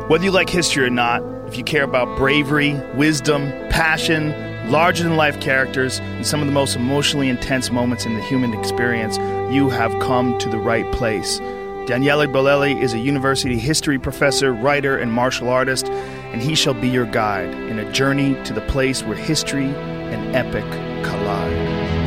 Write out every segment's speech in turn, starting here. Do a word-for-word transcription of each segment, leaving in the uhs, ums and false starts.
Whether you like history or not, if you care about bravery, wisdom, passion, larger-than-life characters, and some of the most emotionally intense moments in the human experience, you have come to the right place. Daniele Bolelli is a university history professor, writer, and martial artist, and he shall be your guide in a journey to the place where history and epic collide.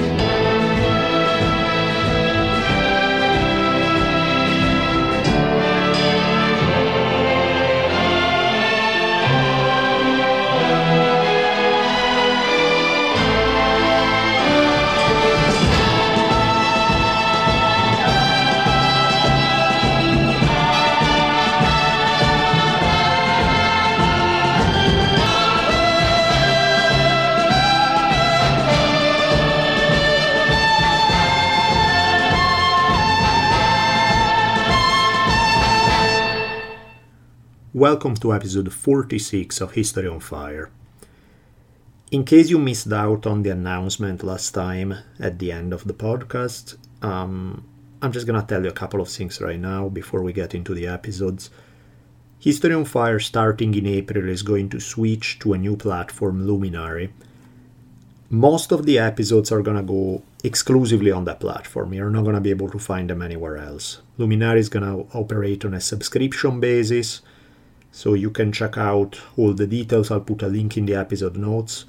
Welcome to episode forty-six of History on Fire. In case you missed out on the announcement last time at the end of the podcast, um, I'm just gonna tell you a couple of things right now before we get into the episodes. History on Fire starting in April is going to switch to a new platform, Luminary. Most of the episodes are gonna go exclusively on that platform. You're not gonna be able to find them anywhere else. Luminary is gonna operate on a subscription basis, so you can check out all the details. I'll put a link in the episode notes.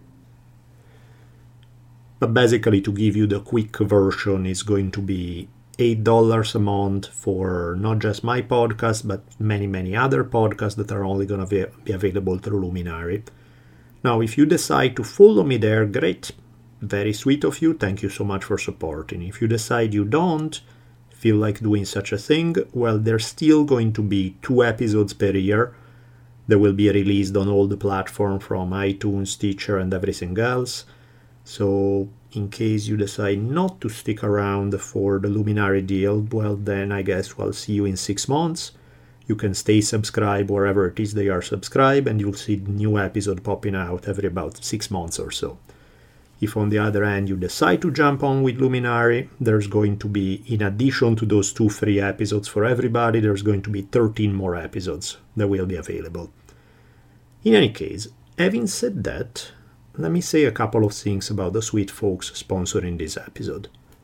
But basically, to give you the quick version, is going to be eight dollars a month for not just my podcast, but many, many other podcasts that are only going to be available through Luminary. Now, if you decide to follow me there, great. Very sweet of you. Thank you so much for supporting. If you decide you don't feel like doing such a thing, well, there's still going to be two episodes per year that will be released on all the platforms from iTunes, Stitcher, and everything else. So in case you decide not to stick around for the Luminary deal, well, then I guess I'll see you in six months. You can stay subscribed wherever it is they are subscribed, and you'll see new episode popping out every about six months or so. If on the other hand you decide to jump on with Luminary, there's going to be, in addition to those two free episodes for everybody, there's going to be thirteen more episodes that will be available. In any case, having said that, let me say a couple of things about the sweet folks sponsoring this episode.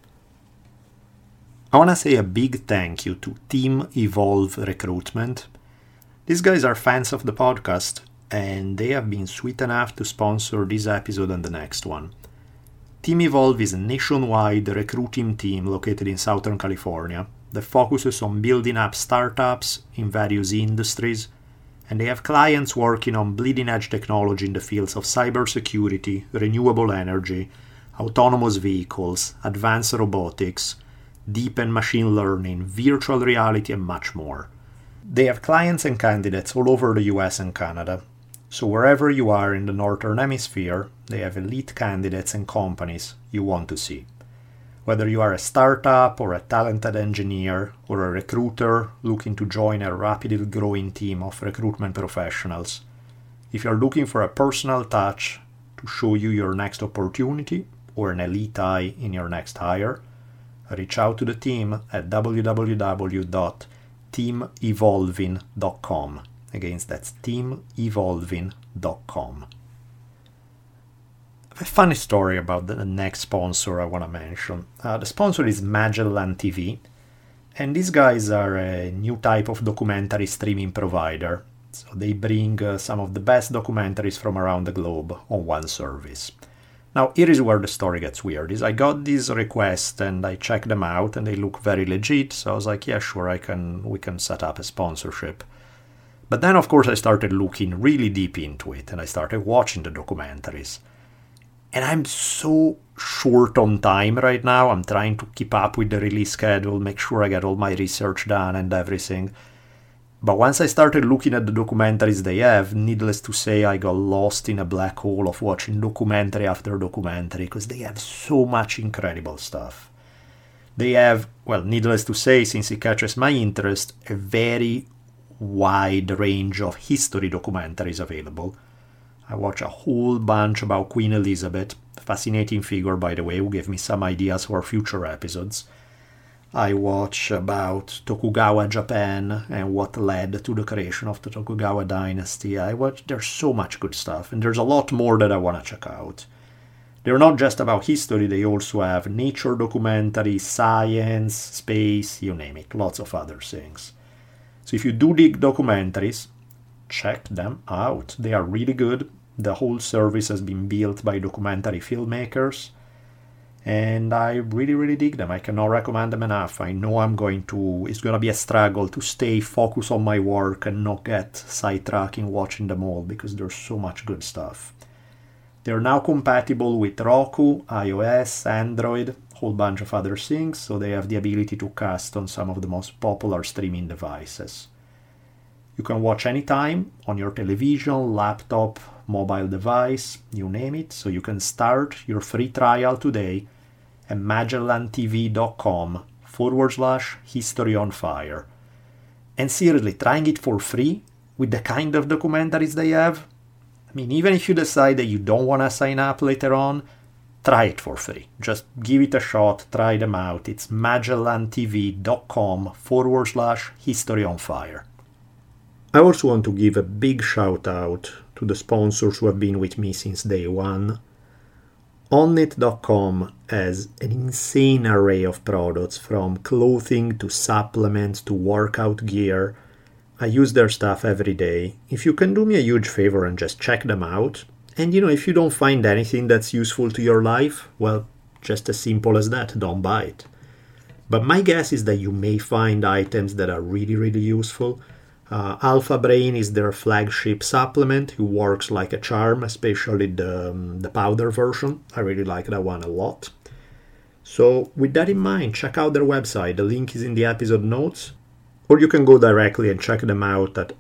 I want to say a big thank you to Team Evolve Recruitment. These guys are fans of the podcast, and they have been sweet enough to sponsor this episode and the next one. Team Evolve is a nationwide recruiting team located in Southern California that focuses on building up startups in various industries, and they have clients working on bleeding-edge technology in the fields of cybersecurity, renewable energy, autonomous vehicles, advanced robotics, deep and machine learning, virtual reality, and much more. They have clients and candidates all over the U S and Canada. So wherever you are in the Northern Hemisphere, they have elite candidates and companies you want to see. Whether you are a startup or a talented engineer or a recruiter looking to join a rapidly growing team of recruitment professionals, if you're looking for a personal touch to show you your next opportunity or an elite eye in your next hire, reach out to the team at w w w dot team evolving dot com. Again, that's team evolving dot com. A funny story about the next sponsor I want to mention. Uh, the sponsor is Magellan T V, and these guys are a new type of documentary streaming provider. So they bring uh, some of the best documentaries from around the globe on one service. Now, here is where the story gets weird. Is I got these requests and I checked them out, and they look very legit. So I was like, yeah, sure, I can. We can set up a sponsorship. But then, of course, I started looking really deep into it, and I started watching the documentaries. And I'm so short on time right now. I'm trying to keep up with the release schedule, make sure I get all my research done and everything. But once I started looking at the documentaries they have, needless to say, I got lost in a black hole of watching documentary after documentary, because they have so much incredible stuff. They have, well, needless to say, since it catches my interest, a very wide range of history documentaries available. I watch a whole bunch about Queen Elizabeth, fascinating figure, by the way, who gave me some ideas for future episodes. I watch about Tokugawa Japan and what led to the creation of the Tokugawa dynasty. I watch, there's so much good stuff, and there's a lot more that I want to check out. They're not just about history, they also have nature documentaries, science, space, you name it, lots of other things. So if you do dig documentaries, check them out. They are really good. The whole service has been built by documentary filmmakers, and I really, really dig them. I cannot recommend them enough. I know I'm going to, it's going to be a struggle to stay focused on my work and not get sidetracking watching them all, because there's so much good stuff. They're now compatible with Roku, iOS, Android, a whole bunch of other things, so they have the ability to cast on some of the most popular streaming devices. You can watch anytime on your television, laptop, mobile device, you name it, so you can start your free trial today at magellantv.com forward slash history on fire. And seriously, trying it for free with the kind of documentaries they have, I mean, even if you decide that you don't want to sign up later on, try it for free. Just give it a shot, try them out. It's magellantv.com forward slash history on fire. I also want to give a big shout out to the sponsors who have been with me since day one. Onnit dot com has an insane array of products, from clothing to supplements to workout gear. I use their stuff every day. If you can do me a huge favor and just check them out, and you know, if you don't find anything that's useful to your life, well, just as simple as that, don't buy it. But my guess is that you may find items that are really, really useful. Uh, Alpha Brain is their flagship supplement. It works like a charm, especially the, um, the powder version. I really like that one a lot. So with that in mind, check out their website. The link is in the episode notes. Or you can go directly and check them out at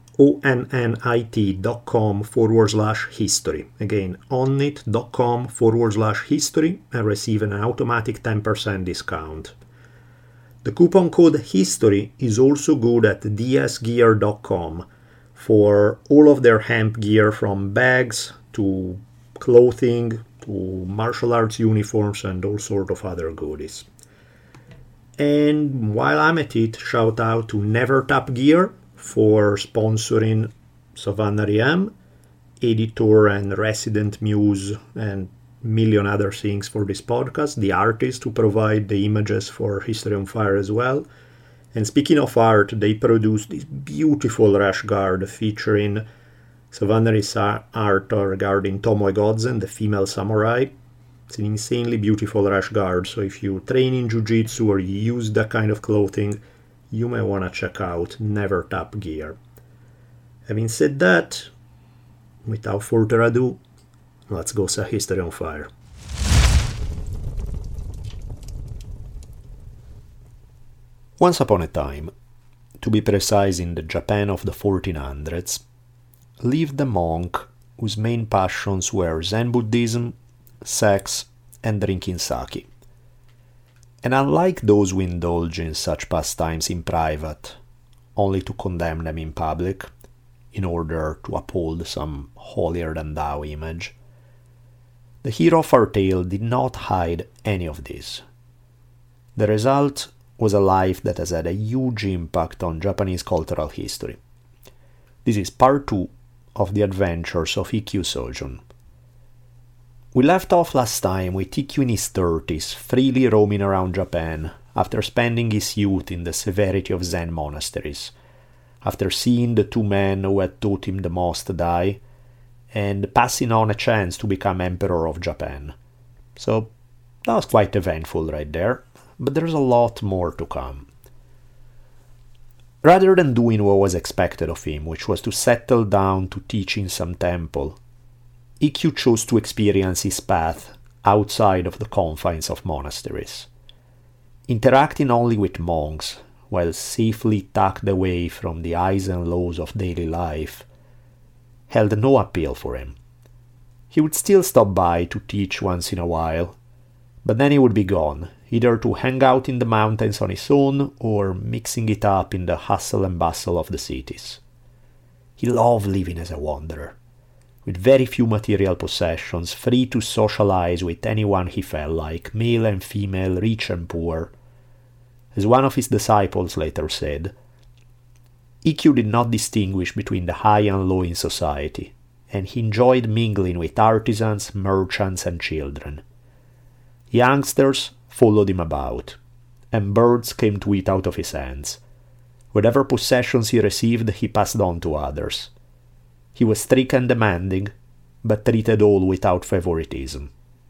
onnit.com forward slash history. Again, onnit.com forward slash history and receive an automatic ten percent discount. The coupon code HISTORY is also good at d s gear dot com for all of their hemp gear, from bags to clothing to martial arts uniforms and all sort of other goodies. And while I'm at it, shout out to NeverTap Gear for sponsoring Savannah Riem, editor and resident muse, and million other things for this podcast, the artist who provide the images for History on Fire as well. And speaking of art, they produced this beautiful rash guard featuring Savannah's art regarding Tomoe Gozen, the female samurai. It's an insanely beautiful rash guard, so if you train in jiu-jitsu or you use that kind of clothing, you may want to check out NeverTap Gear. Having said that, without further ado, let's go set history on fire. Once upon a time, to be precise in the Japan of the fourteen hundreds, lived a monk whose main passions were Zen Buddhism, sex, and drinking sake. And unlike those who indulge in such pastimes in private, only to condemn them in public, in order to uphold some holier-than-thou image, the hero of our tale did not hide any of this. The result was a life that has had a huge impact on Japanese cultural history. This is part two of the adventures of Ikkyu Sojun. We left off last time with Ikkyu in his thirties, freely roaming around Japan, after spending his youth in the severity of Zen monasteries, after seeing the two men who had taught him the most die, and passing on a chance to become Emperor of Japan. So that was quite eventful right there, but there's a lot more to come. Rather than doing what was expected of him, which was to settle down to teach in some temple, Ikkyu chose to experience his path outside of the confines of monasteries. Interacting only with monks, while safely tucked away from the highs and lows of daily life, held no appeal for him. He would still stop by to teach once in a while, but then he would be gone, either to hang out in the mountains on his own or mixing it up in the hustle and bustle of the cities. He loved living as a wanderer, with very few material possessions, free to socialize with anyone he felt like, male and female, rich and poor, As one of his disciples later said, E Q did not distinguish between the high and low in society, and he enjoyed mingling with artisans, merchants, and children. Youngsters followed him about, and birds came to eat out of his hands. Whatever possessions he received, he passed on to others. He was strict and demanding, but treated all without favoritism.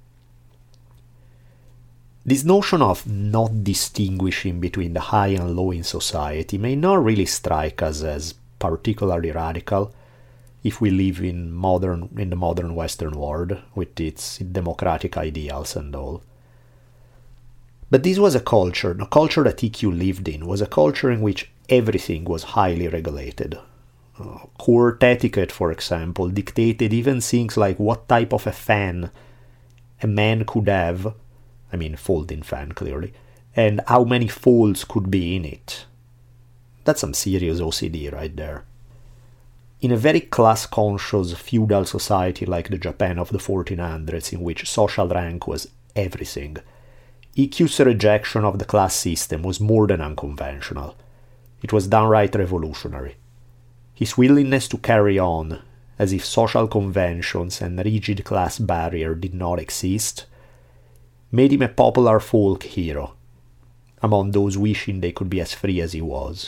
This notion of not distinguishing between the high and low in society may not really strike us as particularly radical if we live in modern in the modern Western world with its democratic ideals and all. But this was a culture, the culture that E Q lived in was a culture in which everything was highly regulated. Uh, court etiquette, for example, dictated even things like what type of a fan a man could have, I mean folding fan clearly, and how many folds could be in it. That's some serious O C D right there. In a very class-conscious feudal society like the Japan of the fourteen hundreds, in which social rank was everything, E Q's rejection of the class system was more than unconventional. It was downright revolutionary. His willingness to carry on, as if social conventions and rigid class barrier did not exist, made him a popular folk hero among those wishing they could be as free as he was.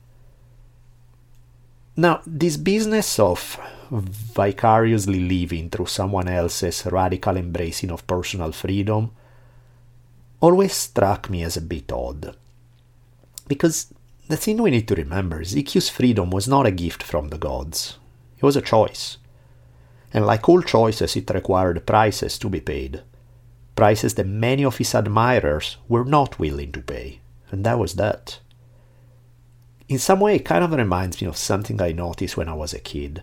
Now, this business of vicariously living through someone else's radical embracing of personal freedom always struck me as a bit odd. Because the thing we need to remember is E Q's freedom was not a gift from the gods. It was a choice. And like all choices, it required prices to be paid. Prices that many of his admirers were not willing to pay. And that was that. In some way, it kind of reminds me of something I noticed when I was a kid.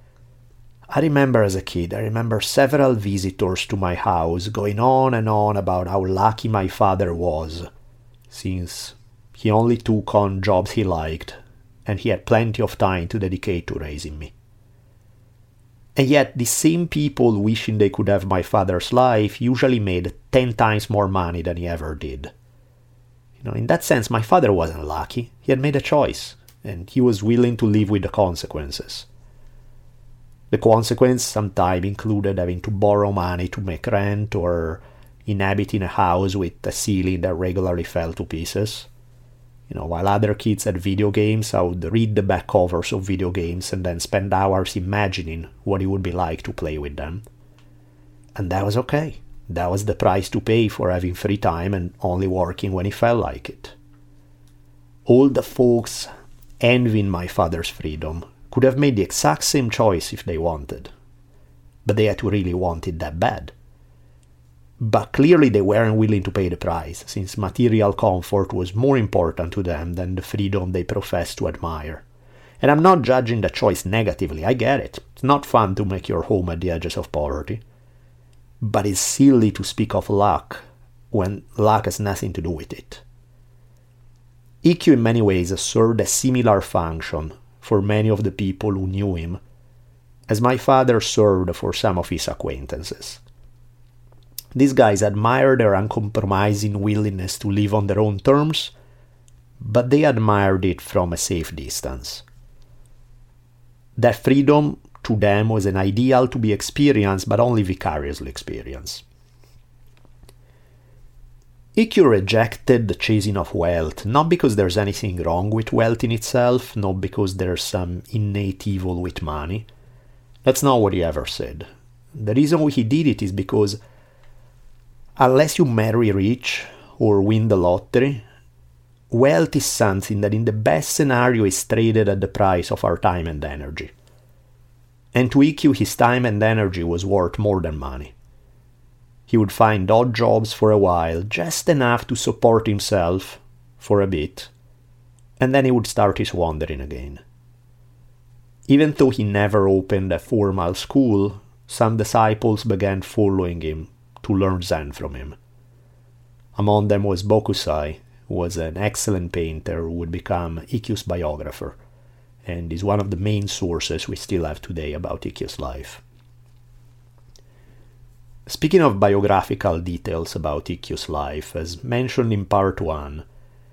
I remember as a kid, I remember several visitors to my house going on and on about how lucky my father was, since he only took on jobs he liked, and he had plenty of time to dedicate to raising me. And yet, the same people wishing they could have my father's life usually made ten times more money than he ever did. You know, in that sense, my father wasn't lucky. He had made a choice, and he was willing to live with the consequences. The consequence sometimes included having to borrow money to make rent or inhabiting a house with a ceiling that regularly fell to pieces. You know, while other kids had video games, I would read the back covers of video games and then spend hours imagining what it would be like to play with them. And that was okay. That was the price to pay for having free time and only working when he felt like it. All the folks envying my father's freedom could have made the exact same choice if they wanted. But they had to really want it that bad. But clearly they weren't willing to pay the price, since material comfort was more important to them than the freedom they professed to admire. And I'm not judging the choice negatively, I get it. It's not fun to make your home at the edges of poverty. But it's silly to speak of luck when luck has nothing to do with it. E Q in many ways served a similar function for many of the people who knew him, as my father served for some of his acquaintances. These guys admired their uncompromising willingness to live on their own terms, but they admired it from a safe distance. That freedom to them was an ideal to be experienced, but only vicariously experienced. E Q rejected the chasing of wealth, not because there's anything wrong with wealth in itself, not because there's some innate evil with money. That's not what he ever said. The reason why he did it is because unless you marry rich or win the lottery, wealth is something that in the best scenario is traded at the price of our time and energy. And to E Q, his time and energy was worth more than money. He would find odd jobs for a while, just enough to support himself for a bit, and then he would start his wandering again. Even though he never opened a formal school, some disciples began following him to learn Zen from him. Among them was Bokusai, who was an excellent painter who would become E Q's biographer, and is one of the main sources we still have today about E Q's life. Speaking of biographical details about E Q's life, as mentioned in part one,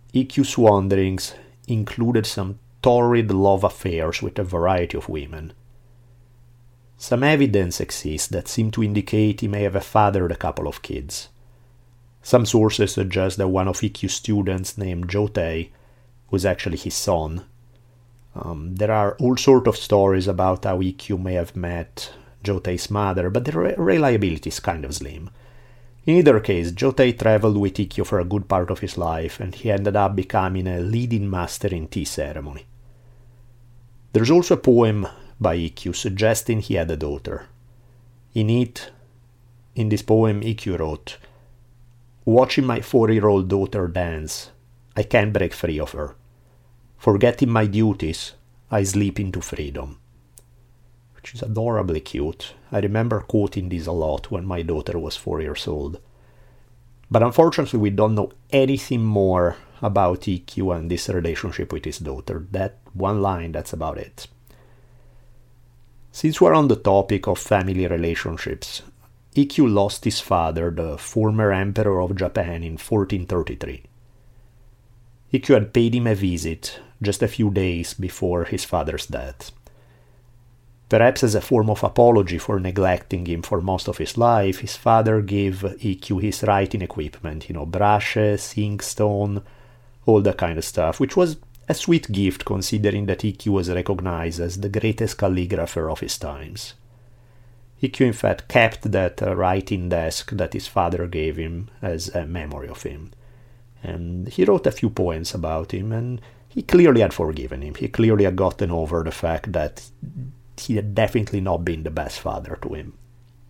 Ikkyu's wanderings included some torrid love affairs with a variety of women. Some evidence exists that seemed to indicate he may have fathered a couple of kids. Some sources suggest that one of Ikkyu's students named Jotei was actually his son. Um, there are all sorts of stories about how Ikkyu may have met Jotei's mother, but the re- reliability is kind of slim. In either case, Jotei traveled with Ikkyu for a good part of his life, and he ended up becoming a leading master in tea ceremony. There's also a poem by Ikkyu suggesting he had a daughter. In it, in this poem, Ikkyu wrote, "Watching my four-year-old daughter dance, I can't break free of her. Forgetting my duties, I slip into freedom." Which is adorably cute. I remember quoting this a lot when my daughter was four years old. But unfortunately, we don't know anything more about Ikkyu and this relationship with his daughter. That one line, that's about it. Since we're on the topic of family relationships, Ikkyu lost his father, the former emperor of Japan, in fourteen thirty-three. Ikkyu had paid him a visit just a few days before his father's death. Perhaps as a form of apology for neglecting him for most of his life, his father gave Ikkyu his writing equipment, you know, brushes, inkstone, all that kind of stuff, which was a sweet gift considering that Ikkyu was recognized as the greatest calligrapher of his times. Ikkyu in fact kept that uh, writing desk that his father gave him as a memory of him. And he wrote a few poems about him, and he clearly had forgiven him. He clearly had gotten over the fact that he had definitely not been the best father to him.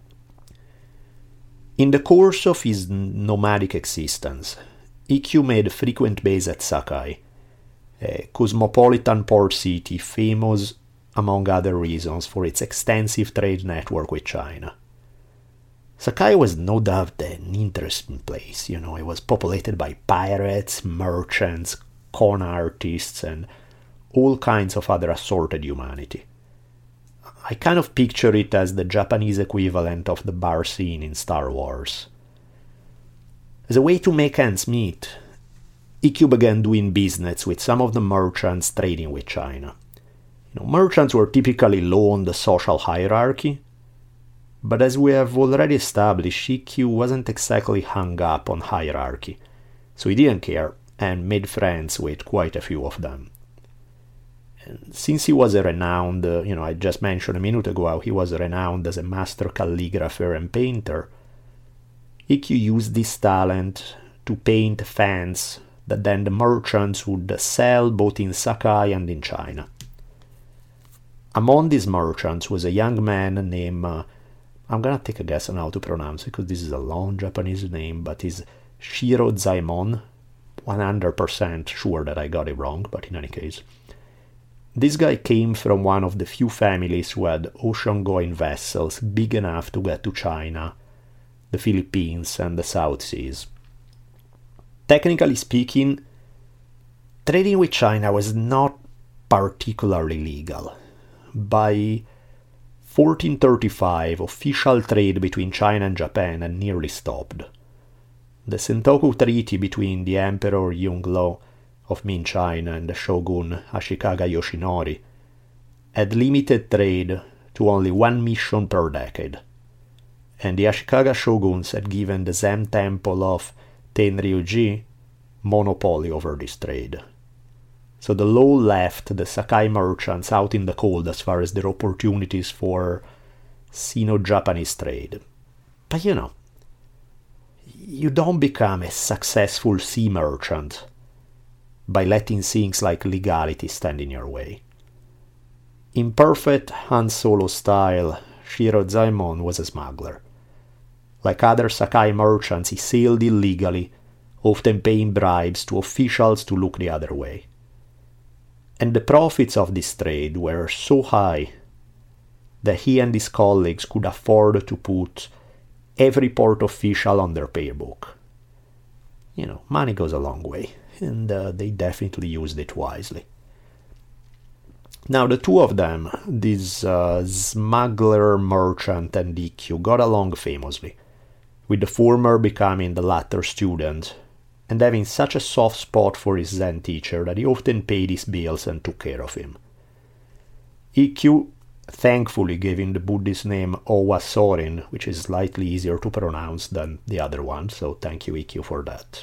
In the course of his nomadic existence, Ikkyu made frequent base at Sakai, a cosmopolitan port city famous, among other reasons, for its extensive trade network with China. Sakai was no doubt an interesting place, you know, it was populated by pirates, merchants, con artists, and all kinds of other assorted humanity. I kind of picture it as the Japanese equivalent of the bar scene in Star Wars. As a way to make ends meet, Ikkyu began doing business with some of the merchants trading with China. You know, merchants were typically low on the social hierarchy, but as we have already established, Ikkyu wasn't exactly hung up on hierarchy, so he didn't care and made friends with quite a few of them. And since he was a renowned, uh, you know, I just mentioned a minute ago how he was renowned as a master calligrapher and painter, Ikkyu used this talent to paint fans that then the merchants would sell both in Sakai and in China. Among these merchants was a young man named, uh, I'm gonna take a guess on how to pronounce it because this is a long Japanese name, but it's Shirozaemon. one hundred percent sure that I got it wrong, but in any case. This guy came from one of the few families who had ocean-going vessels big enough to get to China, the Philippines, and the South Seas. Technically speaking, trading with China was not particularly legal. By fourteen thirty-five, official trade between China and Japan had nearly stopped. The Sentoku Treaty between the Emperor Yongle of Ming China and the Shogun Ashikaga Yoshinori had limited trade to only one mission per decade, and the Ashikaga shoguns had given the Zen temple of Tenryuji monopoly over this trade. So the law left the Sakai merchants out in the cold as far as their opportunities for Sino-Japanese trade. But you know, you don't become a successful sea merchant by letting things like legality stand in your way. In perfect Han Solo style, Shirozaemon was a smuggler. Like other Sakai merchants, he sailed illegally, often paying bribes to officials to look the other way. And the profits of this trade were so high that he and his colleagues could afford to put every port official on their paybook. You know, money goes a long way, and uh, they definitely used it wisely. Now, the two of them, this uh, smuggler, merchant, and Ikkyu, got along famously, with the former becoming the latter's student and having such a soft spot for his Zen teacher that he often paid his bills and took care of him. Ikkyu thankfully gave him the Buddhist name Owa Sorin, which is slightly easier to pronounce than the other one, so thank you, Ikkyu, for that.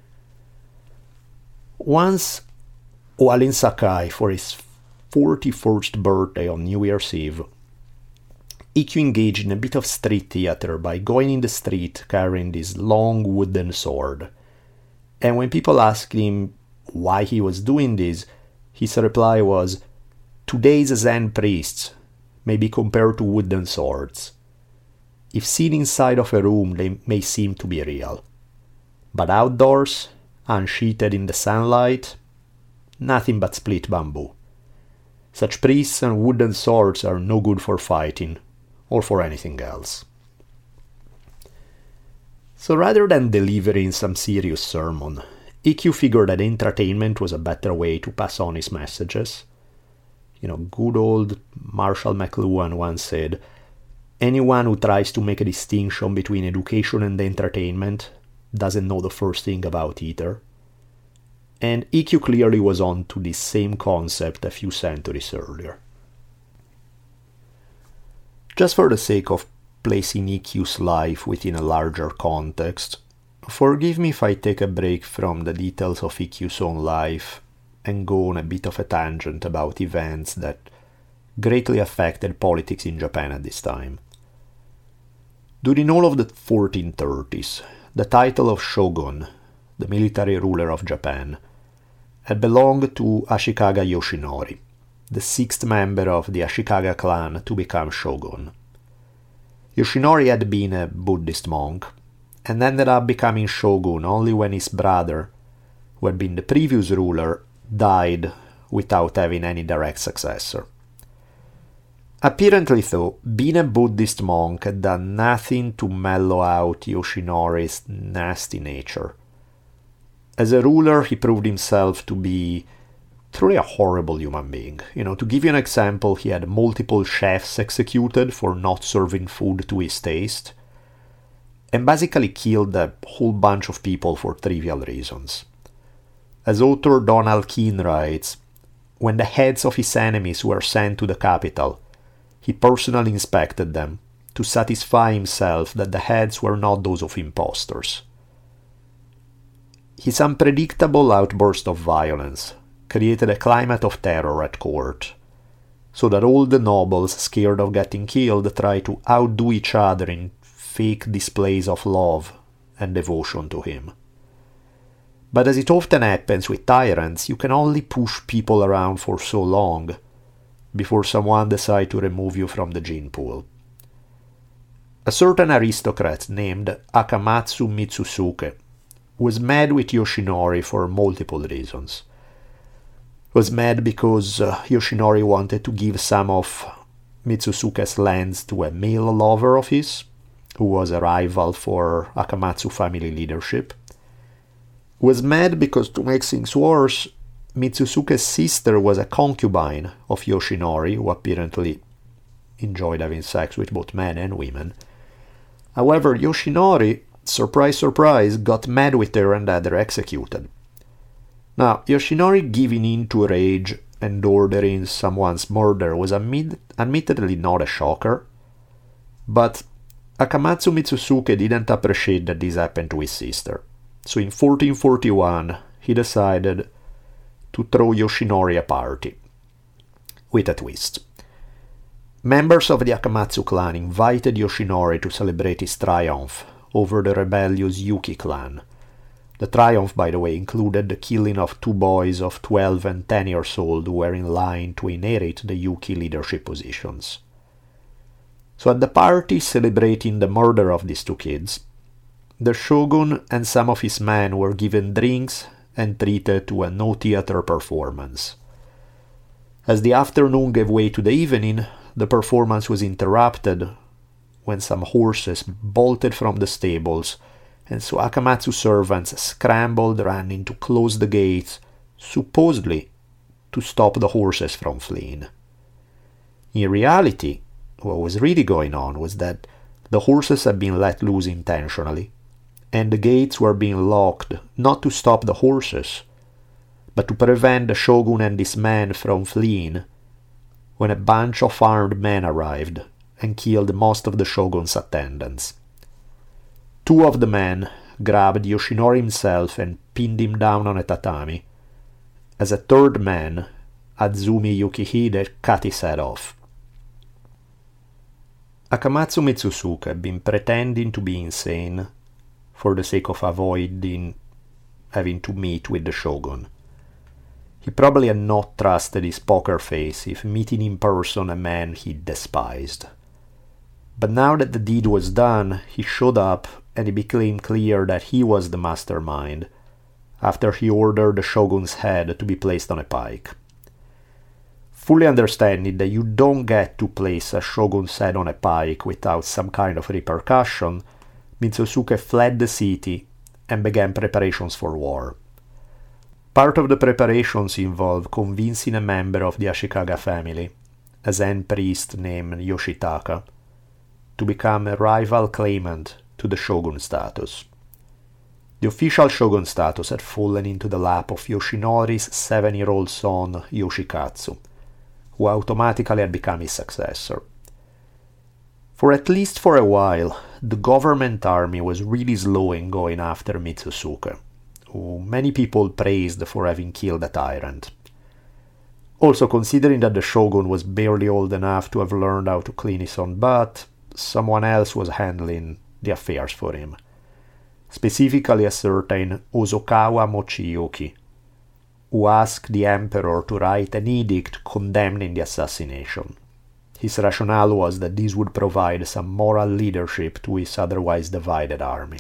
Once, while in Sakai for his forty-first birthday on New Year's Eve, Ikkyu engaged in a bit of street theater by going in the street carrying this long wooden sword. And when people asked him why he was doing this, his reply was, "Today's Zen priests may be compared to wooden swords. If seen inside of a room, they may seem to be real. But outdoors, unsheathed in the sunlight, nothing but split bamboo. Such priests and wooden swords are no good for fighting, or for anything else." So rather than delivering some serious sermon, Ikkyu figured that entertainment was a better way to pass on his messages. You know, good old Marshall McLuhan once said, "Anyone who tries to make a distinction between education and entertainment doesn't know the first thing about either." And Ikkyu clearly was on to this same concept a few centuries earlier. Just for the sake of placing Ikkyu's life within a larger context, forgive me if I take a break from the details of Ikkyu's own life and go on a bit of a tangent about events that greatly affected politics in Japan at this time. During all of the fourteen thirties, the title of shogun, the military ruler of Japan, had belonged to Ashikaga Yoshinori, the sixth member of the Ashikaga clan to become shogun. Yoshinori had been a Buddhist monk, and ended up becoming shogun only when his brother, who had been the previous ruler, died without having any direct successor. Apparently, though, being a Buddhist monk had done nothing to mellow out Yoshinori's nasty nature. As a ruler, he proved himself to be truly a horrible human being. You know, to give you an example, he had multiple chefs executed for not serving food to his taste, and basically killed a whole bunch of people for trivial reasons. As author Donald Keene writes, when the heads of his enemies were sent to the capital, he personally inspected them to satisfy himself that the heads were not those of impostors. His unpredictable outburst of violence created a climate of terror at court, so that all the nobles, scared of getting killed, tried to outdo each other in fake displays of love and devotion to him. But as it often happens with tyrants, you can only push people around for so long before someone decides to remove you from the gene pool. A certain aristocrat named Akamatsu Mitsusuke was mad with Yoshinori for multiple reasons. Was mad because uh, Yoshinori wanted to give some of Mitsusuke's lands to a male lover of his, who was a rival for Akamatsu family leadership. Was mad because, to make things worse, Mitsusuke's sister was a concubine of Yoshinori, who apparently enjoyed having sex with both men and women. However, Yoshinori, surprise surprise, got mad with her and had her executed. Now, Yoshinori giving in to rage and ordering someone's murder was admit- admittedly not a shocker, but Akamatsu Mitsusuke didn't appreciate that this happened to his sister. So in fourteen forty-one, he decided to throw Yoshinori a party, with a twist. Members of the Akamatsu clan invited Yoshinori to celebrate his triumph over the rebellious Yuki clan. The triumph, by the way, included the killing of two boys of twelve and ten years old who were in line to inherit the Yuki leadership positions. So at the party celebrating the murder of these two kids, the shogun and some of his men were given drinks and treated to a no-theater performance. As the afternoon gave way to the evening, the performance was interrupted when some horses bolted from the stables, and so Akamatsu servants scrambled running to close the gates, supposedly to stop the horses from fleeing. In reality, what was really going on was that the horses had been let loose intentionally, and the gates were being locked not to stop the horses, but to prevent the shogun and his men from fleeing, when a bunch of armed men arrived and killed most of the shogun's attendants. Two of the men grabbed Yoshinori himself and pinned him down on a tatami, as a third man, Azumi Yukihide, cut his head off. Akamatsu Mitsusuke had been pretending to be insane for the sake of avoiding having to meet with the shogun. He probably had not trusted his poker face if meeting in person a man he despised. But now that the deed was done, he showed up and it became clear that he was the mastermind, after he ordered the shogun's head to be placed on a pike. Fully understanding that you don't get to place a shogun's head on a pike without some kind of repercussion, Mitsusuke fled the city and began preparations for war. Part of the preparations involved convincing a member of the Ashikaga family, a Zen priest named Yoshitaka, to become a rival claimant to the shogun status. The official shogun status had fallen into the lap of Yoshinori's seven-year-old son Yoshikatsu, who automatically had become his successor. For at least for a while, the government army was really slow in going after Mitsusuke, who many people praised for having killed a tyrant. Also, considering that the shogun was barely old enough to have learned how to clean his own butt, someone else was handling the affairs for him. Specifically a certain Osokawa Mochiyuki, who asked the emperor to write an edict condemning the assassination. His rationale was that this would provide some moral leadership to his otherwise divided army.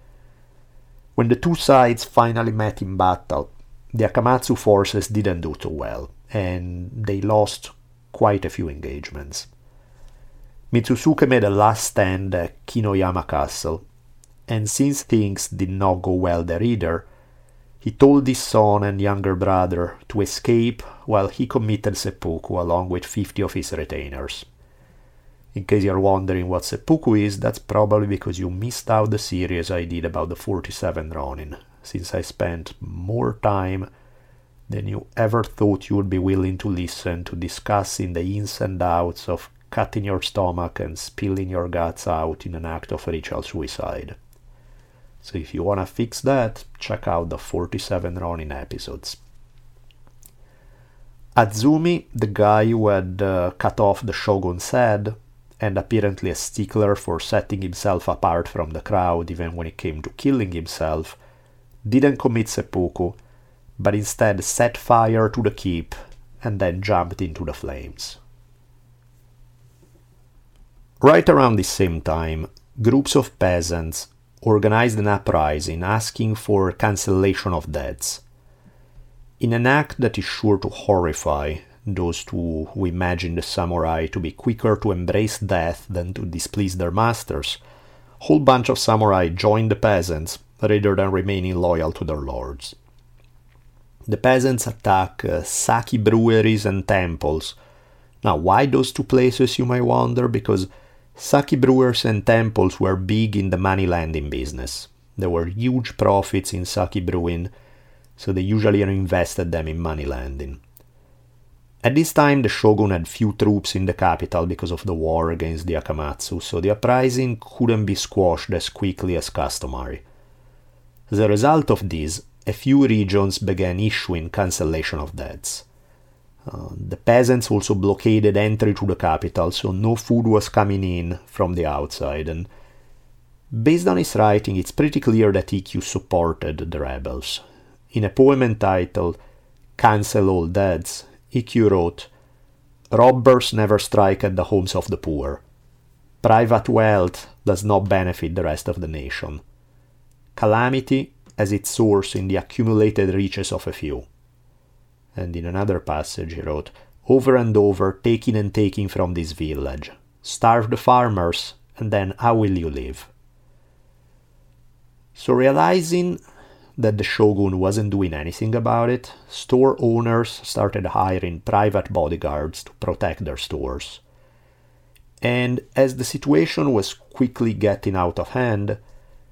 When the two sides finally met in battle, the Akamatsu forces didn't do too well, and they lost quite a few engagements. Mitsusuke made a last stand at Kinoyama Castle, and since things did not go well there either, he told his son and younger brother to escape while he committed seppuku along with fifty of his retainers. In case you're wondering what seppuku is, that's probably because you missed out the series I did about the forty-seven Ronin, since I spent more time than you ever thought you would be willing to listen to discussing the ins and outs of cutting your stomach and spilling your guts out in an act of ritual suicide. So if you want to fix that, check out the forty-seven Ronin episodes. Azumi, the guy who had uh, cut off the shogun's head, and apparently a stickler for setting himself apart from the crowd even when it came to killing himself, didn't commit seppuku, but instead set fire to the keep and then jumped into the flames. Right around the same time, groups of peasants organized an uprising asking for cancellation of debts. In an act that is sure to horrify those two who imagine the samurai to be quicker to embrace death than to displease their masters, a whole bunch of samurai joined the peasants rather than remaining loyal to their lords. The peasants attack uh, sake breweries and temples. Now, why those two places, you may wonder? Because sake brewers and temples were big in the money-lending business. There were huge profits in sake brewing, so they usually reinvested them in money-lending. At this time, the shogun had few troops in the capital because of the war against the Akamatsu, so the uprising couldn't be squashed as quickly as customary. As a result of this, a few regions began issuing cancellation of debts. Uh, the peasants also blockaded entry to the capital, so no food was coming in from the outside, and based on his writing, it's pretty clear that Ikkyu supported the rebels. In a poem entitled Cancel All Debts, Ikkyu wrote, "Robbers never strike at the homes of the poor. Private wealth does not benefit the rest of the nation. Calamity has its source in the accumulated riches of a few." And in another passage he wrote, "Over and over, taking and taking from this village. Starve the farmers, and then how will you live?" So realizing that the shogun wasn't doing anything about it, store owners started hiring private bodyguards to protect their stores. And as the situation was quickly getting out of hand,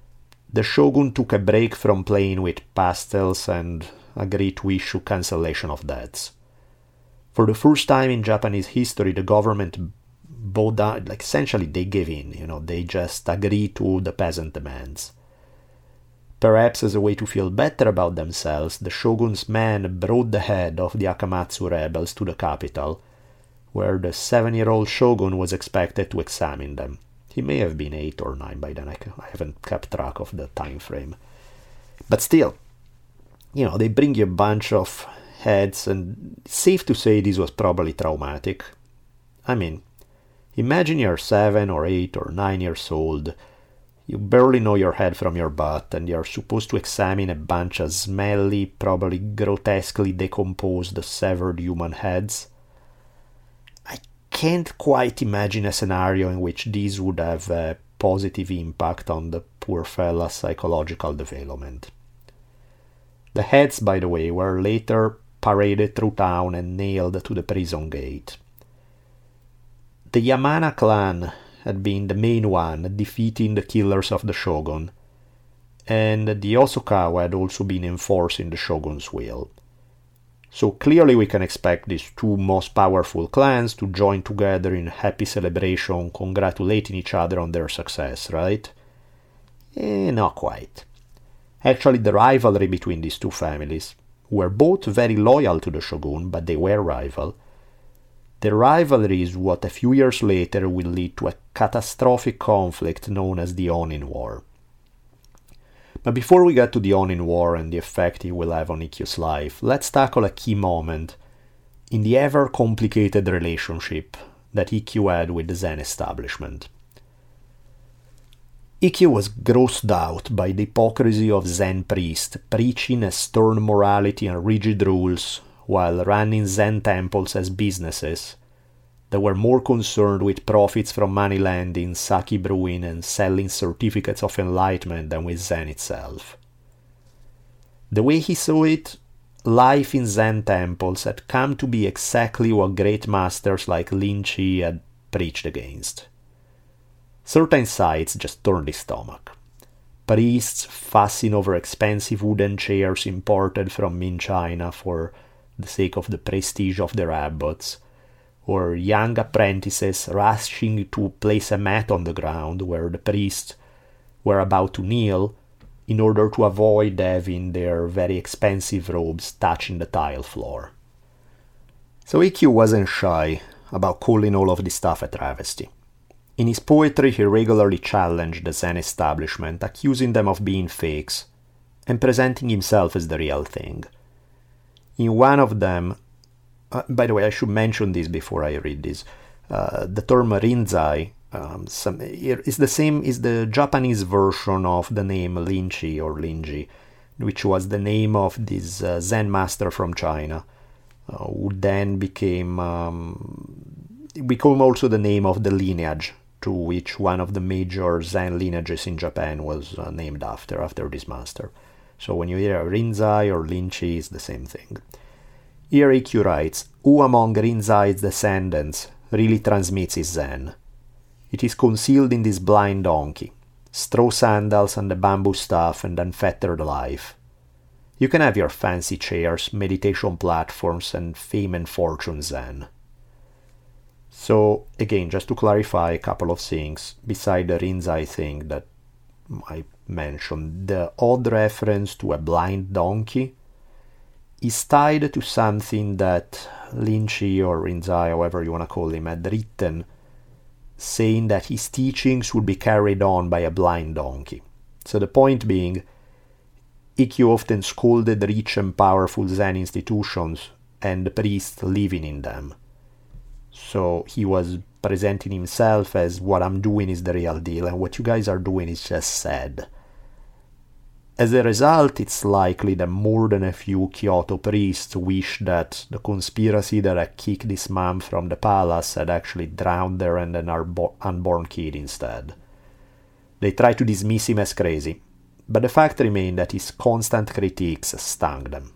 the shogun took a break from playing with pastels and agreed to issue cancellation of debts. For the first time in Japanese history, the government bowed down, like essentially they gave in, you know, they just agreed to the peasant demands. Perhaps as a way to feel better about themselves, the shogun's men brought the head of the Akamatsu rebels to the capital, where the seven-year-old shogun was expected to examine them. He may have been eight or nine by then, I haven't kept track of the time frame. But still, you know, they bring you a bunch of heads, and it's safe to say this was probably traumatic. I mean, imagine you're seven or eight or nine years old, you barely know your head from your butt, and you're supposed to examine a bunch of smelly, probably grotesquely decomposed, severed human heads. I can't quite imagine a scenario in which this would have a positive impact on the poor fella's psychological development. The heads, by the way, were later paraded through town and nailed to the prison gate. The Yamana clan had been the main one defeating the killers of the shogun, and the Hosokawa had also been enforcing the shogun's will. So clearly we can expect these two most powerful clans to join together in happy celebration, congratulating each other on their success, right? Eh, not quite. Actually, the rivalry between these two families, who were both very loyal to the shogun, but they were rival, the rivalry is what a few years later will lead to a catastrophic conflict known as the Onin War. But before we get to the Onin War and the effect it will have on Ikkyu's life, let's tackle a key moment in the ever-complicated relationship that Ikkyu had with the Zen establishment. Ikkyu was grossed out by the hypocrisy of Zen priests preaching a stern morality and rigid rules while running Zen temples as businesses that were more concerned with profits from money lending, sake brewing, and selling certificates of enlightenment than with Zen itself. The way he saw it, life in Zen temples had come to be exactly what great masters like Lin Chi had preached against. Certain sights just turned his stomach. Priests fussing over expensive wooden chairs imported from Ming China for the sake of the prestige of their abbots, or young apprentices rushing to place a mat on the ground where the priests were about to kneel in order to avoid having their very expensive robes touching the tile floor. So Ikkyu wasn't shy about calling all of this stuff a travesty. In his poetry, he regularly challenged the Zen establishment, accusing them of being fakes, and presenting himself as the real thing. In one of them, uh, by the way, I should mention this before I read this, uh, the term Rinzai um, some, is the same, is the Japanese version of the name Linchi or Linji, which was the name of this uh, Zen master from China, uh, who then became, um, became also the name of the lineage to which one of the major Zen lineages in Japan was uh, named after, after this master. So when you hear Rinzai or Linchi, it's the same thing. Here Ikkyu writes, who among Rinzai's descendants really transmits his Zen? It is concealed in this blind donkey, straw sandals and a bamboo staff and unfettered life. You can have your fancy chairs, meditation platforms, and fame and fortune Zen. So, again, just to clarify a couple of things, beside the Rinzai thing that I mentioned, the odd reference to a blind donkey is tied to something that Linchi or Rinzai, however you want to call him, had written, saying that his teachings would be carried on by a blind donkey. So the point being, Ikkyu often scolded rich and powerful Zen institutions and the priests living in them. So he was presenting himself as what I'm doing is the real deal and what you guys are doing is just sad. As a result, it's likely that more than a few Kyoto priests wish that the conspiracy that had kicked this mom from the palace had actually drowned her and an unborn kid instead. They tried to dismiss him as crazy, but the fact remained that his constant critiques stung them.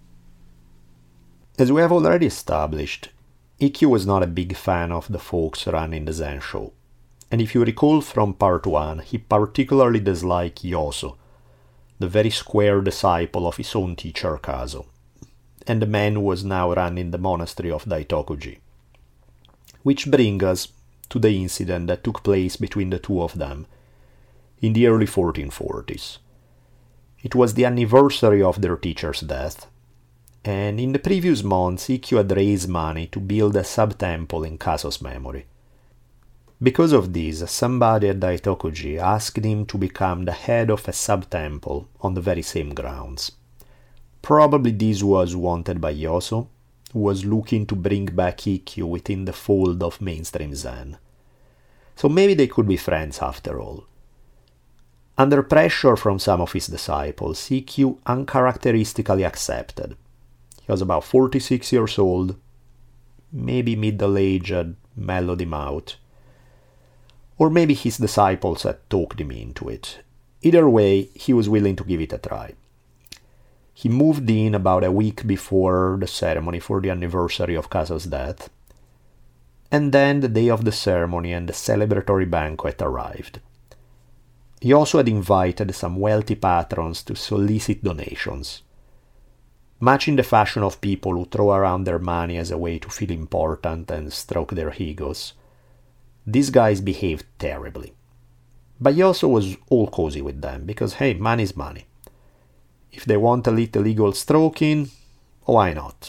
As we have already established, Ikkyu was not a big fan of the folks running the Zen show, and if you recall from part one, he particularly disliked Yoso, the very square disciple of his own teacher Kazo, and the man who was now running the monastery of Daitokuji. Which brings us to the incident that took place between the two of them in the early fourteen forties. It was the anniversary of their teacher's death, and in the previous months Ikkyu had raised money to build a sub-temple in Kazo's memory. Because of this, somebody at Daitokuji asked him to become the head of a sub-temple on the very same grounds. Probably this was wanted by Yoso, who was looking to bring back Ikkyu within the fold of mainstream Zen. So maybe they could be friends after all. Under pressure from some of his disciples, Ikkyu uncharacteristically accepted. He was about forty-six years old, maybe middle-aged, mellowed him out. Or maybe his disciples had talked him into it. Either way, he was willing to give it a try. He moved in about a week before the ceremony for the anniversary of Kazo's death, and then the day of the ceremony and the celebratory banquet arrived. He also had invited some wealthy patrons to solicit donations. Much in the fashion of people who throw around their money as a way to feel important and stroke their egos, these guys behaved terribly. But he also was all cozy with them, because hey, money's money. If they want a little ego stroking, why not?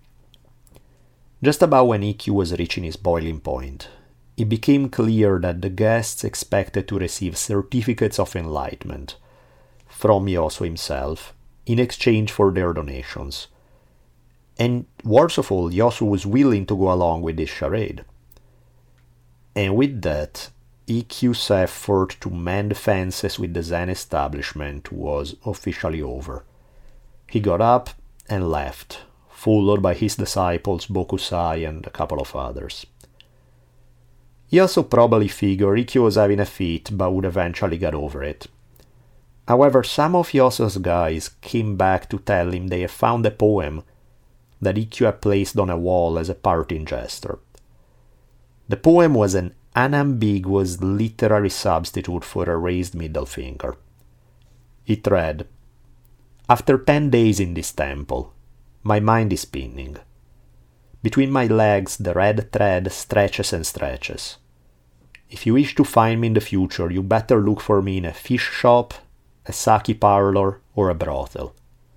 Just about when Ikkyu was reaching his boiling point, it became clear that the guests expected to receive certificates of enlightenment from Yoso himself in exchange for their donations. And worst of all, Yoso was willing to go along with this charade. And with that, Ikkyu's effort to mend fences with the Zen establishment was officially over. He got up and left, followed by his disciples Bokusai and a couple of others. He also probably figured Ikkyu was having a fit but would eventually get over it. However, some of Yoso's guys came back to tell him they had found a poem that Ikkyu had placed on a wall as a parting gesture. The poem was an unambiguous literary substitute for a raised middle finger. It read, "After ten days in this temple, my mind is spinning. Between my legs the red thread stretches and stretches. If you wish to find me in the future, you better look for me in a fish shop, a sake parlor, or a brothel."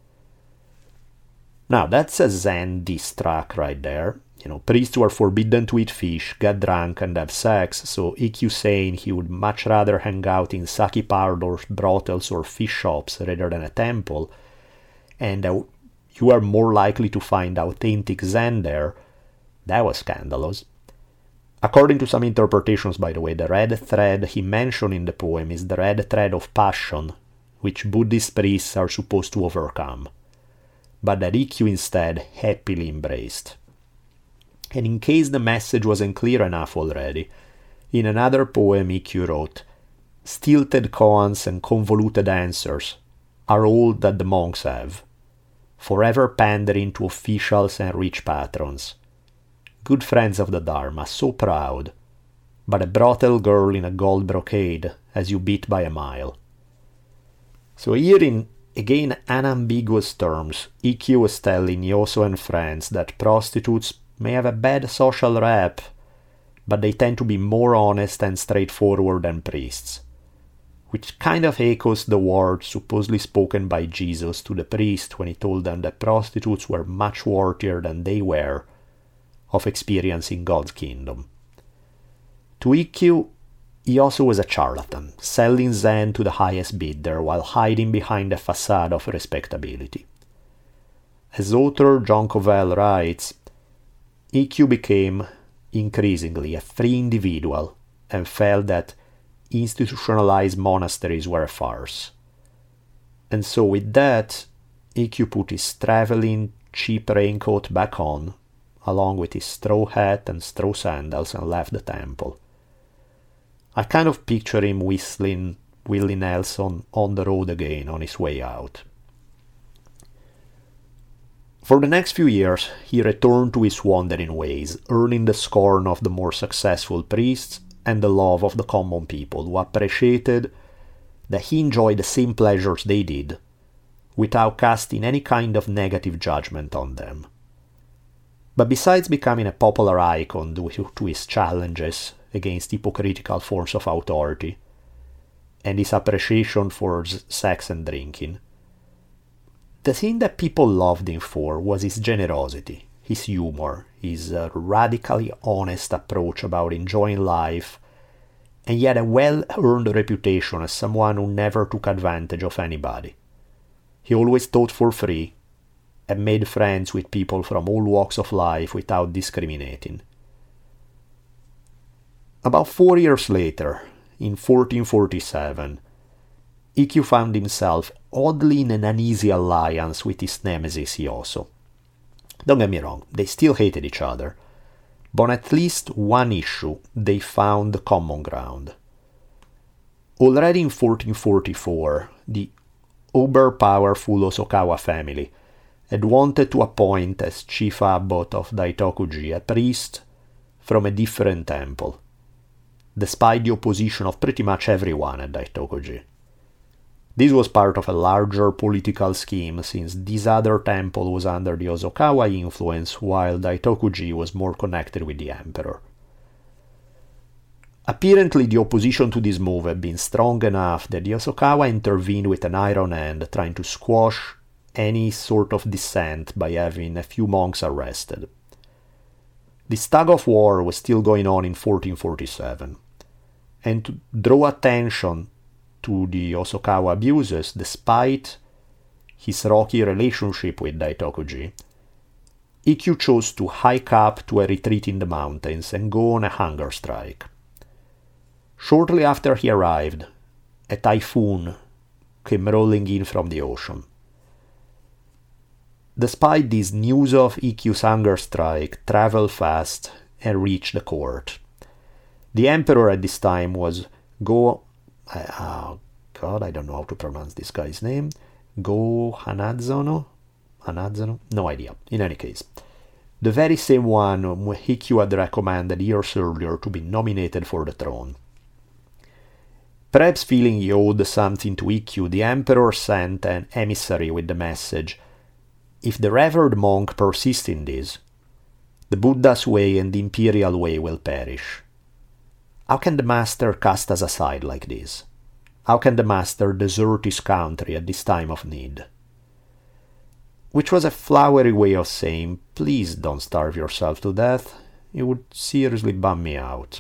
Now that's a Zen diss track right there. You know, priests were forbidden to eat fish, get drunk, and have sex, so Ikkyu saying he would much rather hang out in sake parlors, brothels, or fish shops rather than a temple, and uh, you are more likely to find authentic Zen there, that was scandalous. According to some interpretations, by the way, the red thread he mentioned in the poem is the red thread of passion, which Buddhist priests are supposed to overcome, but that Ikkyu instead happily embraced. And in case the message wasn't clear enough already, in another poem Ikkyu wrote, "Stilted koans and convoluted answers are all that the monks have, forever pandering to officials and rich patrons. Good friends of the Dharma, so proud, but a brothel girl in a gold brocade has you beat by a mile." So here in, again, unambiguous terms, Ikkyu was telling Yoso and friends that prostitutes may have a bad social rep, but they tend to be more honest and straightforward than priests, which kind of echoes the words supposedly spoken by Jesus to the priest when he told them that prostitutes were much worthier than they were of experiencing God's kingdom. To Ikkyu, he also was a charlatan, selling Zen to the highest bidder while hiding behind a facade of respectability. As author John Covell writes, Ikkyu became increasingly a free individual and felt that institutionalized monasteries were a farce. And so with that, Ikkyu put his traveling cheap raincoat back on, along with his straw hat and straw sandals, and left the temple. I kind of picture him whistling Willie Nelson On the Road Again on his way out. For the next few years, he returned to his wandering ways, earning the scorn of the more successful priests and the love of the common people, who appreciated that he enjoyed the same pleasures they did, without casting any kind of negative judgment on them. But besides becoming a popular icon due to his challenges against hypocritical forms of authority, and his appreciation for sex and drinking, the thing that people loved him for was his generosity, his humor, his uh, radically honest approach about enjoying life, and yet a well-earned reputation as someone who never took advantage of anybody. He always taught for free, and made friends with people from all walks of life without discriminating. About four years later, in fourteen forty-seven, Ikkyu found himself oddly in an uneasy alliance with his nemesis Ieyasu. Don't get me wrong, they still hated each other, but on at least one issue they found common ground. Already in fourteen forty-four, the uber-powerful Hosokawa family had wanted to appoint as chief abbot of Daitokuji a priest from a different temple, despite the opposition of pretty much everyone at Daitokuji. This was part of a larger political scheme, since this other temple was under the Hosokawa influence, while Daitokuji was more connected with the emperor. Apparently, the opposition to this move had been strong enough that the Hosokawa intervened with an iron hand, trying to squash any sort of dissent by having a few monks arrested. This tug of war was still going on in fourteen forty-seven, and to draw attention to the Hosokawa abuses, despite his rocky relationship with Daitokuji, Ikkyu chose to hike up to a retreat in the mountains and go on a hunger strike. Shortly after he arrived, a typhoon came rolling in from the ocean. Despite this, news of Ikkyu's hunger strike traveled fast and reached the court. The emperor at this time was Go... Uh, oh God, I don't know how to pronounce this guy's name. Go Hanazono? Hanazono? No idea. In any case, the very same one whom Ikkyu had recommended years earlier to be nominated for the throne. Perhaps feeling he owed something to Ikkyu, the emperor sent an emissary with the message, "If the revered monk persists in this, the Buddha's way and the imperial way will perish. How can the master cast us aside like this? How can the master desert his country at this time of need?" Which was a flowery way of saying, "Please don't starve yourself to death. It would seriously bum me out."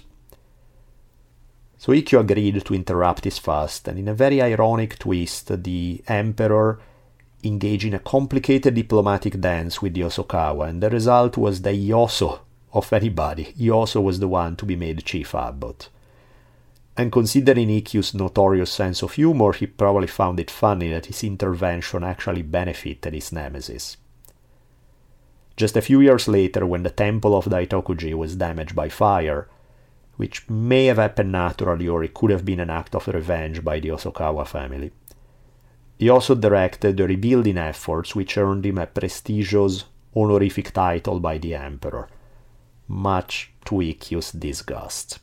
So Ikkyu agreed to interrupt his fast, and in a very ironic twist, the emperor engaged in a complicated diplomatic dance with the Hosokawa, and the result was that Ieyasu, of anybody, Ieyasu was the one to be made chief abbot. And considering Ikkyu's notorious sense of humor, he probably found it funny that his intervention actually benefited his nemesis. Just a few years later, when the temple of Daitokuji was damaged by fire, which may have happened naturally or it could have been an act of revenge by the Hosokawa family, he also directed the rebuilding efforts, which earned him a prestigious honorific title by the emperor, much to Ikkyu's disgust.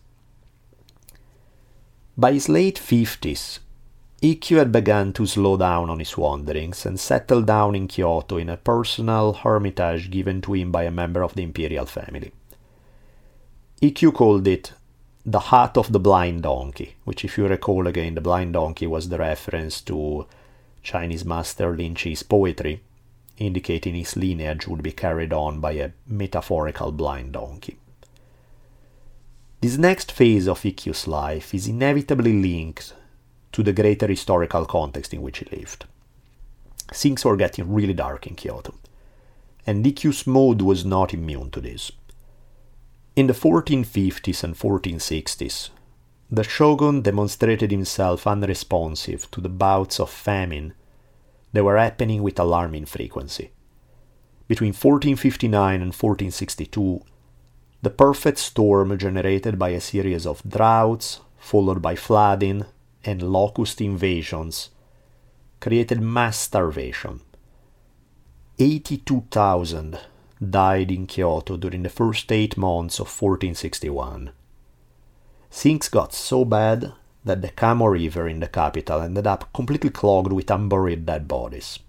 By his late fifties, Ikkyu had begun to slow down on his wanderings and settled down in Kyoto in a personal hermitage given to him by a member of the imperial family. Ikkyu called it the Hut of the Blind Donkey, which, if you recall again, the blind donkey was the reference to Chinese master Lin Chi's poetry, indicating his lineage would be carried on by a metaphorical blind donkey. This next phase of Ikkyu's life is inevitably linked to the greater historical context in which he lived. Things were getting really dark in Kyoto, and Ikkyu's mood was not immune to this. In the fourteen fifties and fourteen sixties, the shogun demonstrated himself unresponsive to the bouts of famine that were happening with alarming frequency. Between fourteen fifty-nine and fourteen sixty-two, the perfect storm generated by a series of droughts, followed by flooding and locust invasions, created mass starvation. eighty-two thousand died in Kyoto during the first eight months of fourteen sixty-one. Things got so bad that the Kamo River in the capital ended up completely clogged with unburied dead bodies.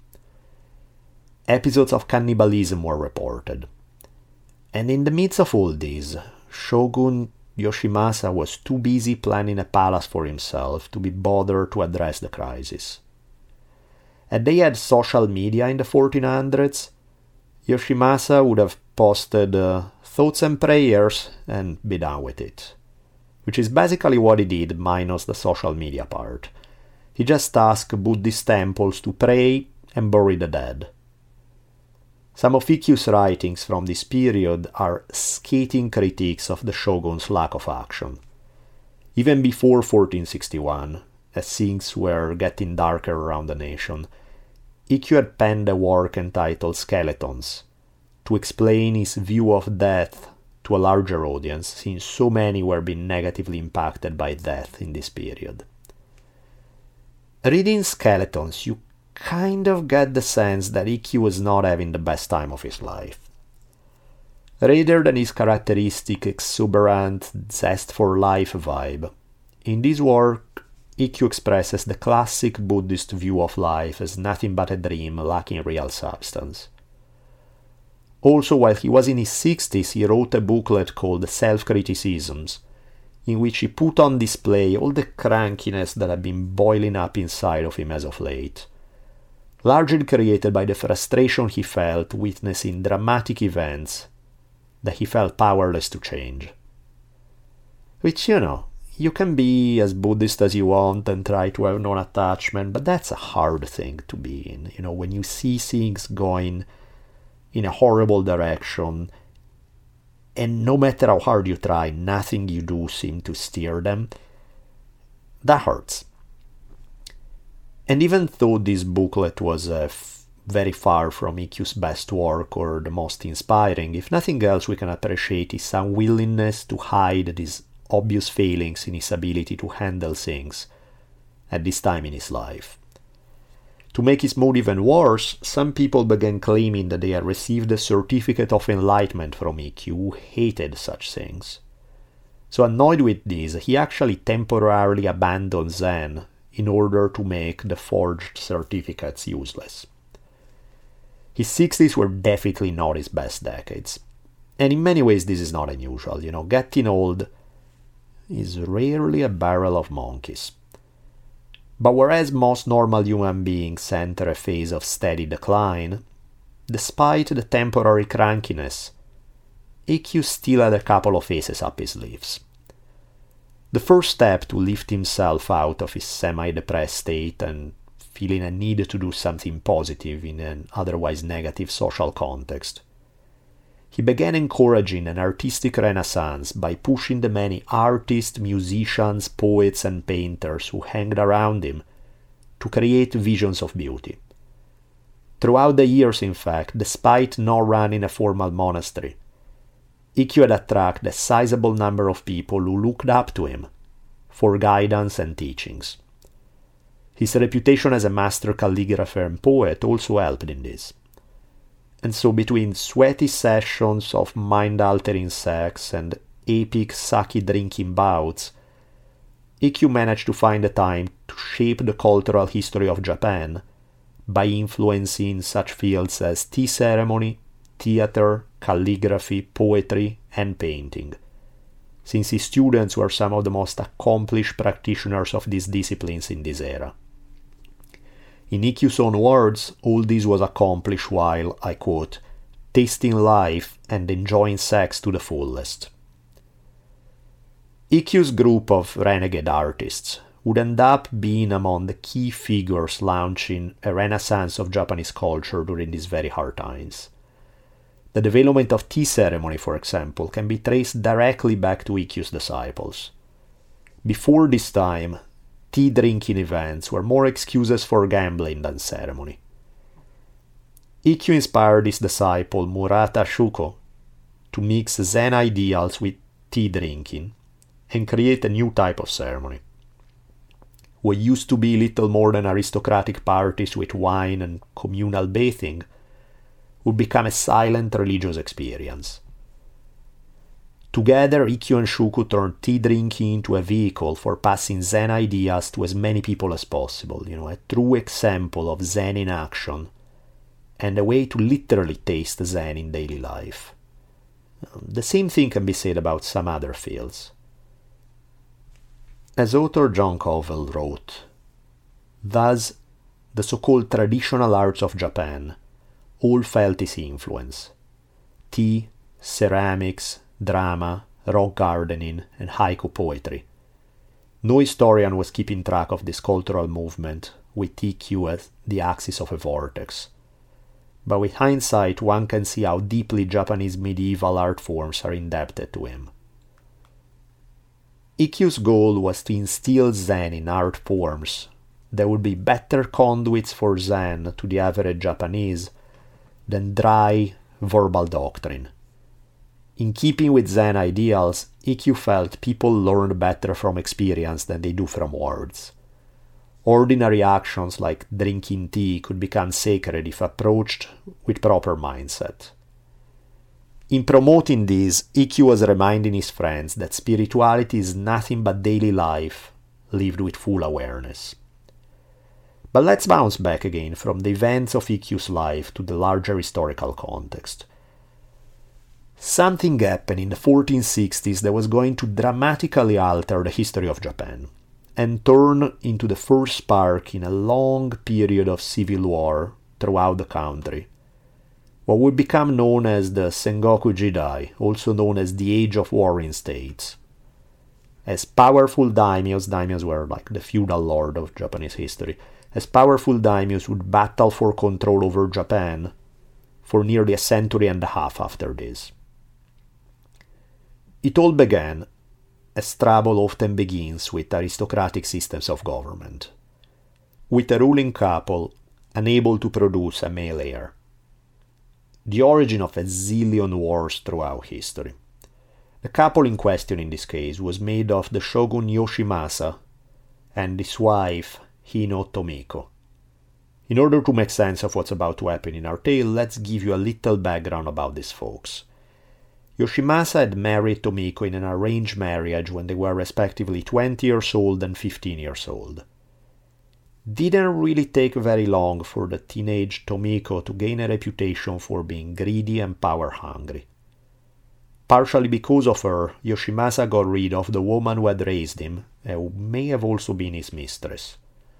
Episodes of cannibalism were reported. And in the midst of all this, Shogun Yoshimasa was too busy planning a palace for himself to be bothered to address the crisis. Had they had social media in the fourteen hundreds, Yoshimasa would have posted uh, thoughts and prayers and be done with it. Which is basically what he did minus the social media part. He just asked Buddhist temples to pray and bury the dead. Some of Ikkyu's writings from this period are scathing critiques of the shogun's lack of action. Even before fourteen sixty-one, as things were getting darker around the nation, Ikkyu had penned a work entitled Skeletons, to explain his view of death to a larger audience, since so many were being negatively impacted by death in this period. Reading Skeletons, you kind of get the sense that Ikkyu was not having the best time of his life. Rather than his characteristic exuberant zest for life vibe, in this work Ikkyu expresses the classic Buddhist view of life as nothing but a dream lacking real substance. Also, while he was in his sixties, he wrote a booklet called Self-Criticisms, in which he put on display all the crankiness that had been boiling up inside of him as of late, largely created by the frustration he felt witnessing dramatic events that he felt powerless to change. Which, you know, you can be as Buddhist as you want and try to have non-attachment, but that's a hard thing to be in. You know, when you see things going in a horrible direction, and no matter how hard you try, nothing you do seems to steer them, that hurts. And even though this booklet was uh, f- very far from Ikkyu's best work or the most inspiring, if nothing else we can appreciate his unwillingness to hide these obvious failings in his ability to handle things at this time in his life. To make his mood even worse, some people began claiming that they had received a certificate of enlightenment from Ikkyu, who hated such things. So annoyed with this, he actually temporarily abandoned Zen in order to make the forged certificates useless. His sixties were definitely not his best decades. And in many ways this is not unusual, you know, getting old is rarely a barrel of monkeys. But whereas most normal human beings enter a phase of steady decline, despite the temporary crankiness, Ikkyu still had a couple of aces up his sleeves. The first step to lift himself out of his semi-depressed state and feeling a need to do something positive in an otherwise negative social context, he began encouraging an artistic renaissance by pushing the many artists, musicians, poets, and painters who hanged around him to create visions of beauty. Throughout the years, in fact, despite not running a formal monastery, Ikkyu had attracted a sizable number of people who looked up to him for guidance and teachings. His reputation as a master calligrapher and poet also helped in this. And so between sweaty sessions of mind-altering sex and epic sake-drinking bouts, Ikkyu managed to find the time to shape the cultural history of Japan by influencing such fields as tea ceremony, theater, calligraphy, poetry, and painting, since his students were some of the most accomplished practitioners of these disciplines in this era. In Ikkyu's own words, all this was accomplished while, I quote, tasting life and enjoying sex to the fullest. Ikkyu's group of renegade artists would end up being among the key figures launching a renaissance of Japanese culture during these very hard times. The development of tea ceremony, for example, can be traced directly back to Ikkyu's disciples. Before this time, tea-drinking events were more excuses for gambling than ceremony. Ikkyu inspired his disciple Murata Shuko to mix Zen ideals with tea-drinking and create a new type of ceremony. What used to be little more than aristocratic parties with wine and communal bathing would become a silent religious experience. Together, Ikkyu and Shuko turned tea drinking into a vehicle for passing Zen ideas to as many people as possible, you know, a true example of Zen in action, and a way to literally taste Zen in daily life. The same thing can be said about some other fields. As author John Covell wrote, thus, the so-called traditional arts of Japan all felt his influence. Tea, ceramics, drama, rock gardening, and haiku poetry. No historian was keeping track of this cultural movement, with Ikkyu as the axis of a vortex. But with hindsight, one can see how deeply Japanese medieval art forms are indebted to him. Ikkyu's goal was to instill Zen in art forms that would be better conduits for Zen to the average Japanese than dry, verbal doctrine. In keeping with Zen ideals, Ikkyu felt people learned better from experience than they do from words. Ordinary actions like drinking tea could become sacred if approached with proper mindset. In promoting this, Ikkyu was reminding his friends that spirituality is nothing but daily life lived with full awareness. But let's bounce back again from the events of Ikkyu's life to the larger historical context. Something happened in the fourteen sixties that was going to dramatically alter the history of Japan, and turn into the first spark in a long period of civil war throughout the country, what would become known as the Sengoku Jidai, also known as the Age of Warring States. As powerful daimyos, daimyos were like the feudal lord of Japanese history, as powerful daimyos would battle for control over Japan for nearly a century and a half after this. It all began, as trouble often begins with aristocratic systems of government, with a ruling couple unable to produce a male heir. The origin of a zillion wars throughout history. The couple in question in this case was made of the shogun Yoshimasa and his wife Hino Tomiko. In order to make sense of what's about to happen in our tale, let's give you a little background about these folks. Yoshimasa had married Tomiko in an arranged marriage when they were respectively twenty years old and fifteen years old. Didn't really take very long for the teenage Tomiko to gain a reputation for being greedy and power-hungry. Partially because of her, Yoshimasa got rid of the woman who had raised him, and who may have also been his mistress.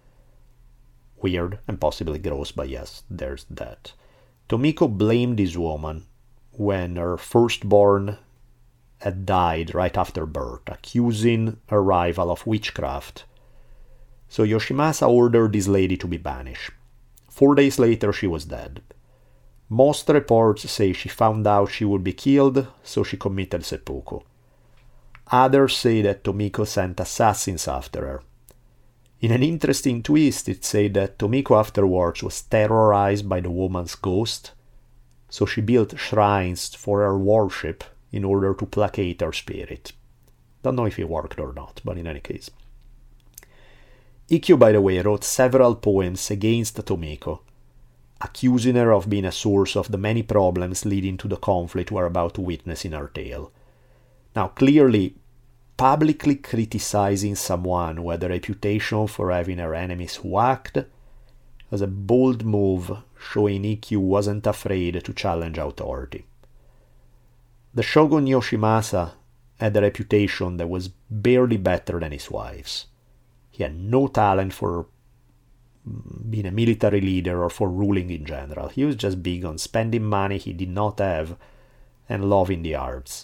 Weird and possibly gross, but yes, there's that. Tomiko blamed this woman when her firstborn had died right after birth, accusing her rival of witchcraft. So Yoshimasa ordered this lady to be banished. Four days later she was dead. Most reports say she found out she would be killed, so she committed seppuku. Others say that Tomiko sent assassins after her. In an interesting twist, it said that Tomiko afterwards was terrorized by the woman's ghost, so she built shrines for her worship in order to placate her spirit. Don't know if it worked or not, but in any case. Ikkyu, by the way, wrote several poems against Tomiko, accusing her of being a source of the many problems leading to the conflict we're about to witness in our tale. Now, clearly, publicly criticizing someone who had a reputation for having her enemies whacked was a bold move, showing Ikkyu wasn't afraid to challenge authority. The shogun Yoshimasa had a reputation that was barely better than his wife's. He had no talent for being a military leader or for ruling in general. He was just big on spending money he did not have and loving the arts.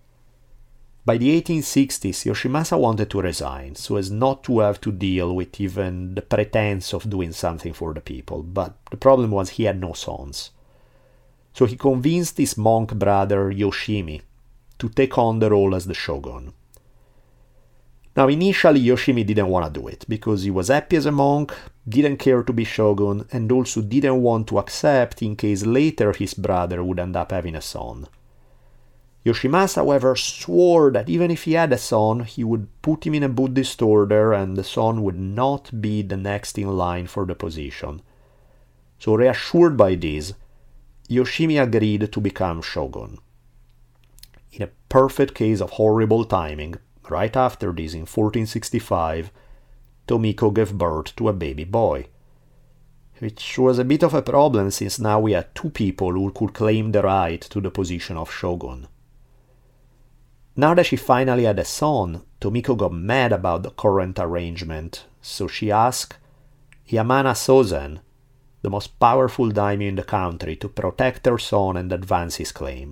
By the eighteen sixties, Yoshimasa wanted to resign, so as not to have to deal with even the pretense of doing something for the people, but the problem was he had no sons. So he convinced his monk brother Yoshimi to take on the role as the shogun. Now initially Yoshimi didn't want to do it, because he was happy as a monk, didn't care to be shogun, and also didn't want to accept in case later his brother would end up having a son. Yoshimasa, however, swore that even if he had a son, he would put him in a Buddhist order and the son would not be the next in line for the position. So reassured by this, Yoshimi agreed to become shogun. In a perfect case of horrible timing, right after this, in fourteen sixty-five, Tomiko gave birth to a baby boy, which was a bit of a problem since now we had two people who could claim the right to the position of shogun. Now that she finally had a son, Tomiko got mad about the current arrangement, so she asked Yamana Sozen, the most powerful daimyo in the country, to protect her son and advance his claim.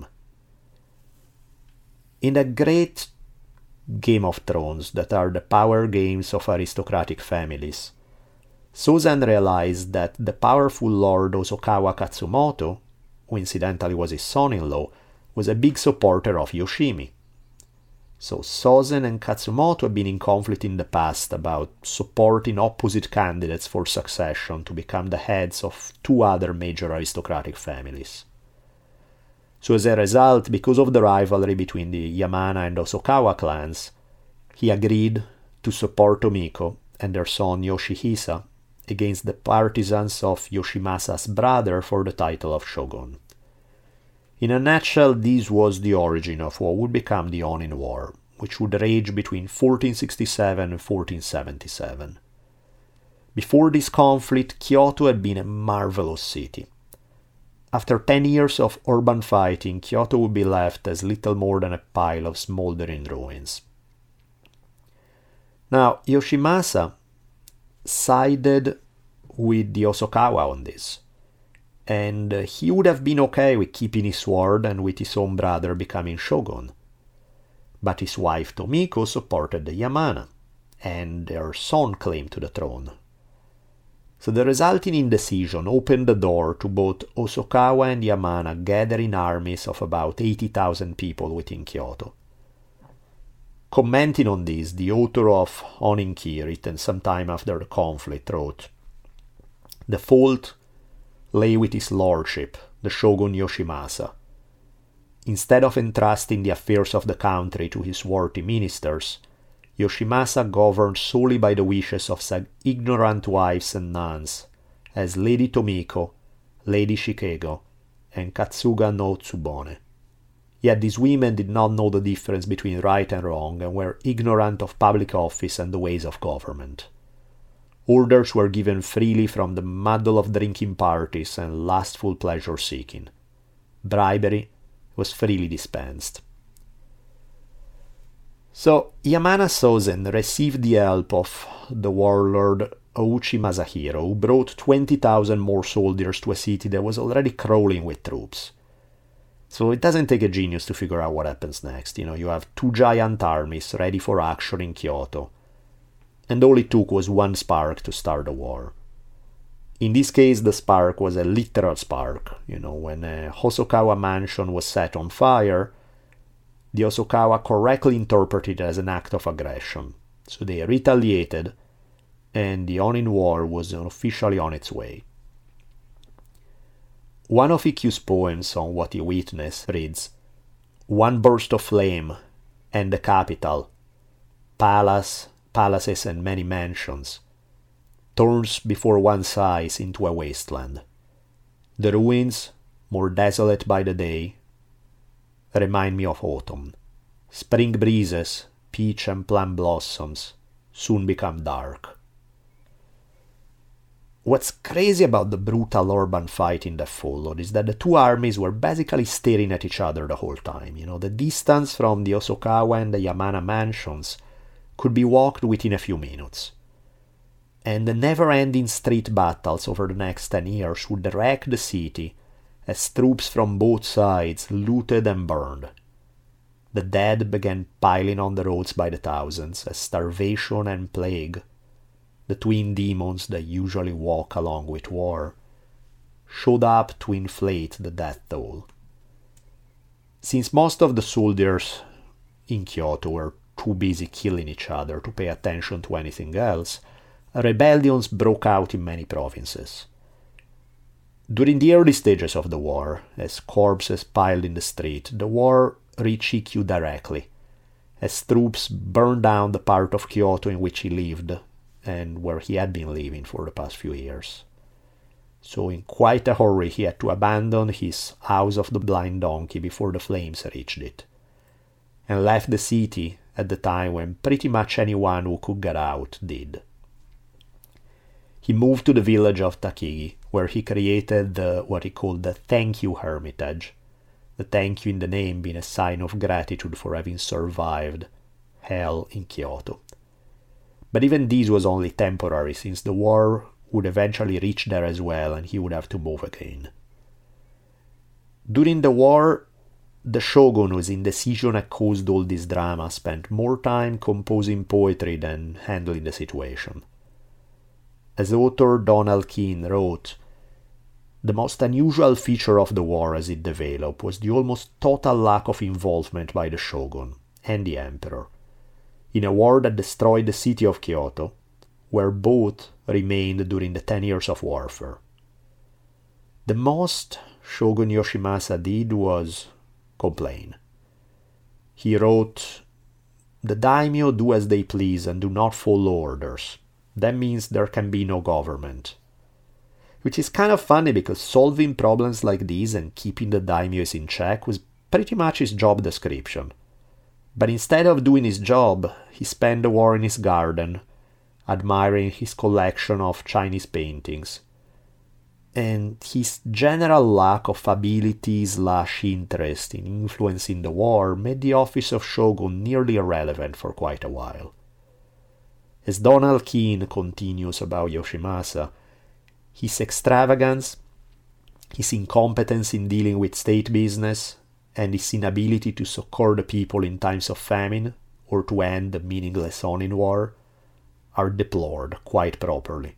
In the great Game of Thrones, that are the power games of aristocratic families, Sozen realized that the powerful Lord Hosokawa Katsumoto, who incidentally was his son-in-law, was a big supporter of Yoshimi. So Sozen and Katsumoto had been in conflict in the past about supporting opposite candidates for succession to become the heads of two other major aristocratic families. So as a result, because of the rivalry between the Yamana and Hosokawa clans, he agreed to support Tomiko and their son Yoshihisa against the partisans of Yoshimasa's brother for the title of shogun. In a nutshell, this was the origin of what would become the Onin War, which would rage between fourteen sixty-seven and fourteen seventy-seven. Before this conflict, Kyoto had been a marvelous city. After ten years of urban fighting, Kyoto would be left as little more than a pile of smoldering ruins. Now, Yoshimasa sided with the Hosokawa on this, and he would have been okay with keeping his sword and with his own brother becoming shogun. But his wife Tomiko supported the Yamana, and their son claimed to the throne. So the resulting indecision opened the door to both Hosokawa and Yamana gathering armies of about eighty thousand people within Kyoto. Commenting on this, the author of Oninki, written sometime after the conflict, wrote, "The fault lay with his lordship, the shogun Yoshimasa. Instead of entrusting the affairs of the country to his worthy ministers, Yoshimasa governed solely by the wishes of such ignorant wives and nuns as Lady Tomiko, Lady Shikego, and Katsuga no Tsubone. Yet these women did not know the difference between right and wrong and were ignorant of public office and the ways of government. Orders were given freely from the muddle of drinking parties and lustful pleasure-seeking. Bribery was freely dispensed." So Yamana Sozen received the help of the warlord Ouchi Masahiro, who brought twenty thousand more soldiers to a city that was already crawling with troops. So it doesn't take a genius to figure out what happens next. You know, you have two giant armies ready for action in Kyoto, and all it took was one spark to start a war. In this case, the spark was a literal spark. You know, when a Hosokawa mansion was set on fire, the Hosokawa correctly interpreted it as an act of aggression. So they retaliated, and the Onin War was officially on its way. One of Ikkyu's poems on what he witnessed reads, "One burst of flame, and the capital, palace, palaces and many mansions, turns before one's eyes into a wasteland. The ruins, more desolate by the day, remind me of autumn. Spring breezes, peach and plum blossoms, soon become dark." What's crazy about the brutal urban fighting that followed is that the two armies were basically staring at each other the whole time. You know, the distance from the Hosokawa and the Yamana mansions could be walked within a few minutes. And the never-ending street battles over the next ten years would wreck the city as troops from both sides looted and burned. The dead began piling on the roads by the thousands as starvation and plague, the twin demons that usually walk along with war, showed up to inflate the death toll. Since most of the soldiers in Kyoto were too busy killing each other to pay attention to anything else, rebellions broke out in many provinces. During the early stages of the war, as corpses piled in the street, the war reached Ikkyu directly, as troops burned down the part of Kyoto in which he lived, and where he had been living for the past few years. So in quite a hurry he had to abandon his House of the Blind Donkey before the flames reached it. and left the city at the time when pretty much anyone who could get out did. He moved to the village of Takigi, where he created the, what he called the Thank You Hermitage, the thank you in the name being a sign of gratitude for having survived hell in Kyoto. But even this was only temporary, since the war would eventually reach there as well, and he would have to move again. During the war, the shogun, whose indecision had caused all this drama, spent more time composing poetry than handling the situation. As author Donald Keene wrote, the most unusual feature of the war as it developed was the almost total lack of involvement by the shogun and the emperor, in a war that destroyed the city of Kyoto, where both remained during the ten years of warfare. The most Shogun Yoshimasa did was complain. He wrote, "The daimyo do as they please and do not follow orders. That means there can be no government." Which is kind of funny, because solving problems like these and keeping the daimyos in check was pretty much his job description. But instead of doing his job, he spent the war in his garden, admiring his collection of Chinese paintings. And his general lack of ability slash interest in influencing the war made the office of shogun nearly irrelevant for quite a while. As Donald Keene continues about Yoshimasa, his extravagance, his incompetence in dealing with state business, and his inability to succor the people in times of famine or to end the meaningless Onin War are deplored quite properly.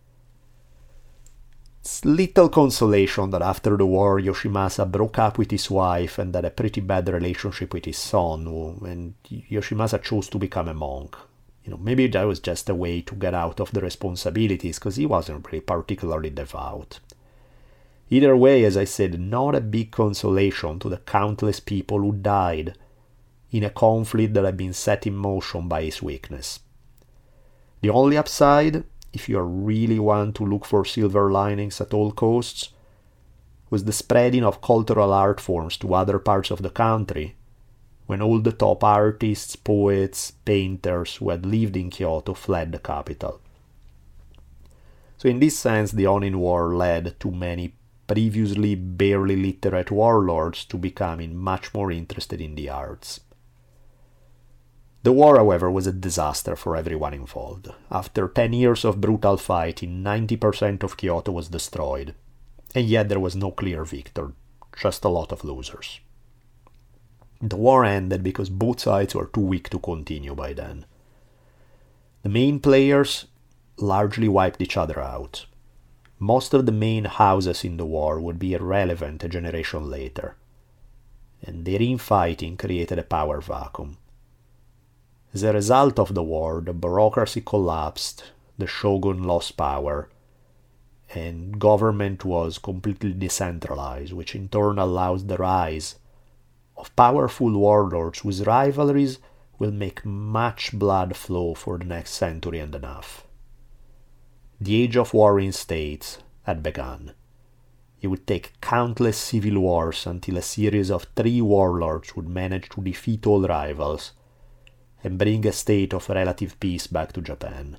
It's little consolation that after the war Yoshimasa broke up with his wife and had a pretty bad relationship with his son, and Yoshimasa chose to become a monk. You know, maybe that was just a way to get out of the responsibilities, because he wasn't really particularly devout. Either way, as I said, not a big consolation to the countless people who died in a conflict that had been set in motion by his weakness. The only upside, if you really want to look for silver linings at all costs, was the spreading of cultural art forms to other parts of the country, when all the top artists, poets, painters who had lived in Kyoto fled the capital. So in this sense, the Onin War led to many previously barely literate warlords to becoming much more interested in the arts. The war, however, was a disaster for everyone involved. After ten years of brutal fighting, ninety percent of Kyoto was destroyed, and yet there was no clear victor, just a lot of losers. The war ended because both sides were too weak to continue by then. The main players largely wiped each other out. Most of the main houses in the war would be irrelevant a generation later, and their infighting created a power vacuum. As a result of the war, the bureaucracy collapsed, the shogun lost power, and government was completely decentralized, which in turn allows the rise of powerful warlords whose rivalries will make much blood flow for the next century and a half. The age of warring states had begun. It would take countless civil wars until a series of three warlords would manage to defeat all rivals and bring a state of relative peace back to Japan.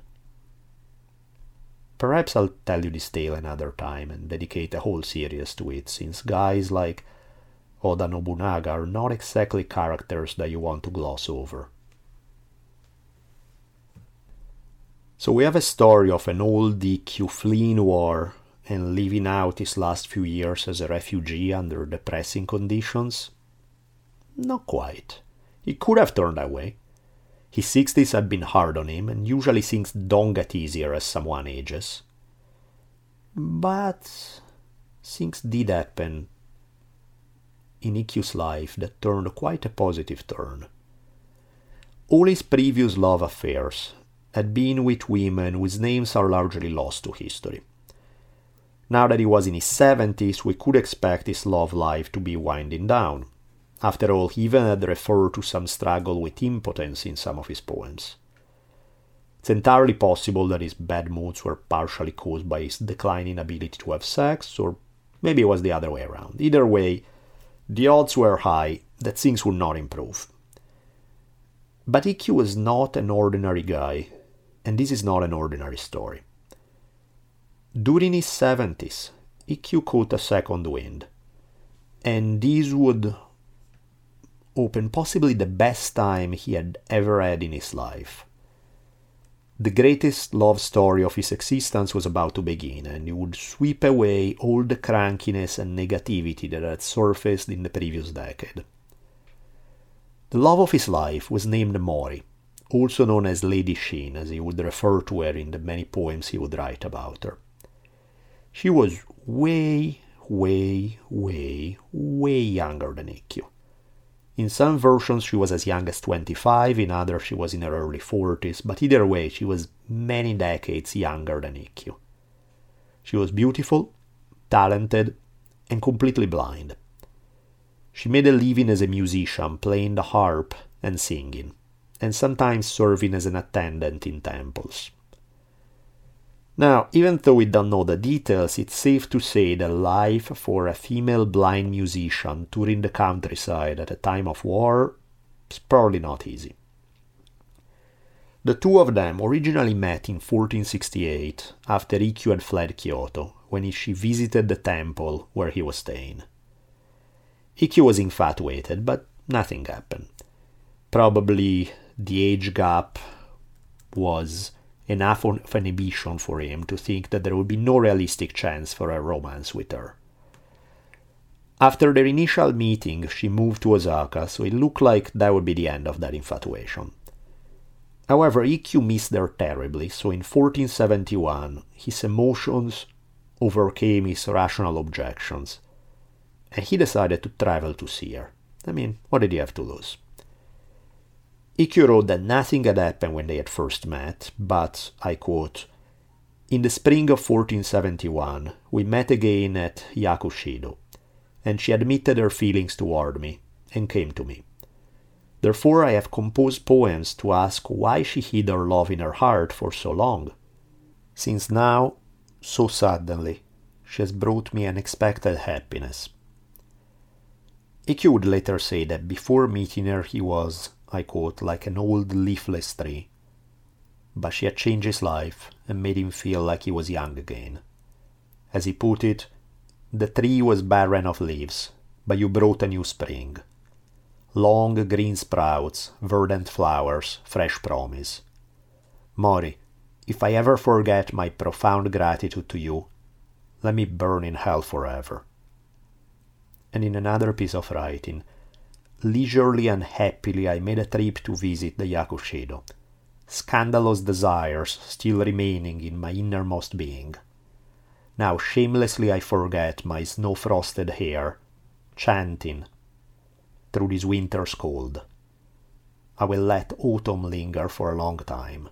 Perhaps I'll tell you this tale another time and dedicate a whole series to it, since guys like Oda Nobunaga are not exactly characters that you want to gloss over. So we have a story of an old D Q fleeing war and living out his last few years as a refugee under depressing conditions? Not quite. He could have turned that way. His sixties had been hard on him, and usually things don't get easier as someone ages. But things did happen in Ikkyo's life that turned quite a positive turn. All his previous love affairs had been with women whose names are largely lost to history. Now that he was in his seventies, we could expect his love life to be winding down. After all, he even had referred to some struggle with impotence in some of his poems. It's entirely possible that his bad moods were partially caused by his declining ability to have sex, or maybe it was the other way around. Either way, the odds were high that things would not improve. But Ikkyu was not an ordinary guy, and this is not an ordinary story. During his seventies, Ikkyu caught a second wind, and this would open possibly the best time he had ever had in his life. The greatest love story of his existence was about to begin, and he would sweep away all the crankiness and negativity that had surfaced in the previous decade. The love of his life was named Mori, also known as Lady Shin, as he would refer to her in the many poems he would write about her. She was way, way, way, way younger than Ikkyu. In some versions she was as young as twenty-five, in others she was in her early forties, but either way she was many decades younger than Ikkyu. She was beautiful, talented, and completely blind. She made a living as a musician, playing the harp and singing, and sometimes serving as an attendant in temples. Now, even though we don't know the details, it's safe to say that life for a female blind musician touring the countryside at a time of war is probably not easy. The two of them originally met in fourteen sixty-eight, after Ikkyu had fled Kyoto, when she visited the temple where he was staying. Ikkyu was infatuated, but nothing happened. Probably the age gap was enough of an inhibition for him to think that there would be no realistic chance for a romance with her. After their initial meeting, she moved to Osaka, so it looked like that would be the end of that infatuation. However, Ikkyu missed her terribly, so in fourteen seventy-one, his emotions overcame his rational objections, and he decided to travel to see her. I mean, what did he have to lose? Ikkyu wrote that nothing had happened when they had first met, but, I quote, "In the spring of fourteen seventy-one, we met again at Yakushido, and she admitted her feelings toward me, and came to me. Therefore I have composed poems to ask why she hid her love in her heart for so long, since now, so suddenly, she has brought me unexpected happiness." Ikkyu would later say that before meeting her he was, I quote, "like an old leafless tree, but she had changed his life and made him feel like he was young again. As he put it, the tree was barren of leaves, but you brought a new spring. Long green sprouts, verdant flowers, fresh promise. Mori, if I ever forget my profound gratitude to you, let me burn in hell forever." And in another piece of writing, "Leisurely and happily I made a trip to visit the Yakushido, scandalous desires still remaining in my innermost being. Now shamelessly I forget my snow-frosted hair, chanting through this winter's cold. I will let autumn linger for a long time."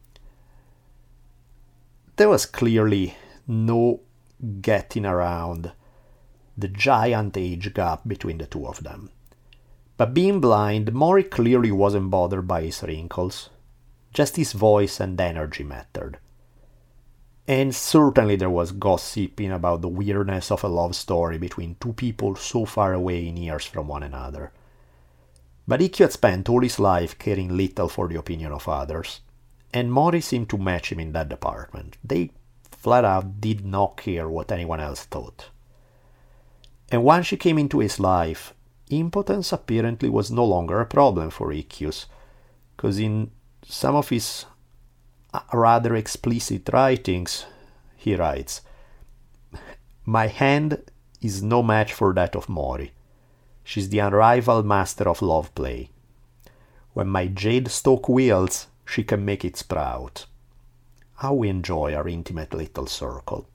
There was clearly no getting around the giant age gap between the two of them. But being blind, Mori clearly wasn't bothered by his wrinkles. Just his voice and energy mattered. And certainly there was gossiping about the weirdness of a love story between two people so far away in years from one another. But Ikkyu had spent all his life caring little for the opinion of others, and Mori seemed to match him in that department. They flat out did not care what anyone else thought. And once she came into his life, impotence apparently was no longer a problem for Ikkyu, because in some of his rather explicit writings, he writes, "My hand is no match for that of Mori. She's the unrivaled master of love play. When my jade stalk wills, she can make it sprout." How we enjoy our intimate little circle.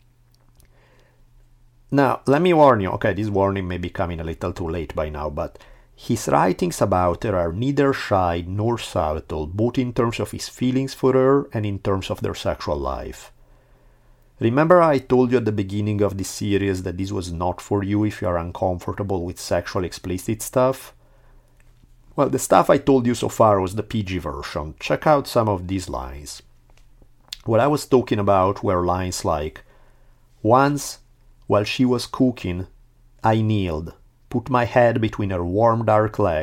Now, let me warn you, okay, this warning may be coming a little too late by now, but his writings about her are neither shy nor subtle, both in terms of his feelings for her and in terms of their sexual life. Remember I told you at the beginning of this series that this was not for you if you are uncomfortable with sexual explicit stuff? Well, the stuff I told you so far was the P G version. Check out some of these lines. What I was talking about were lines like, "Once, while she was cooking, I kneeled, put my head between her warm dark legs,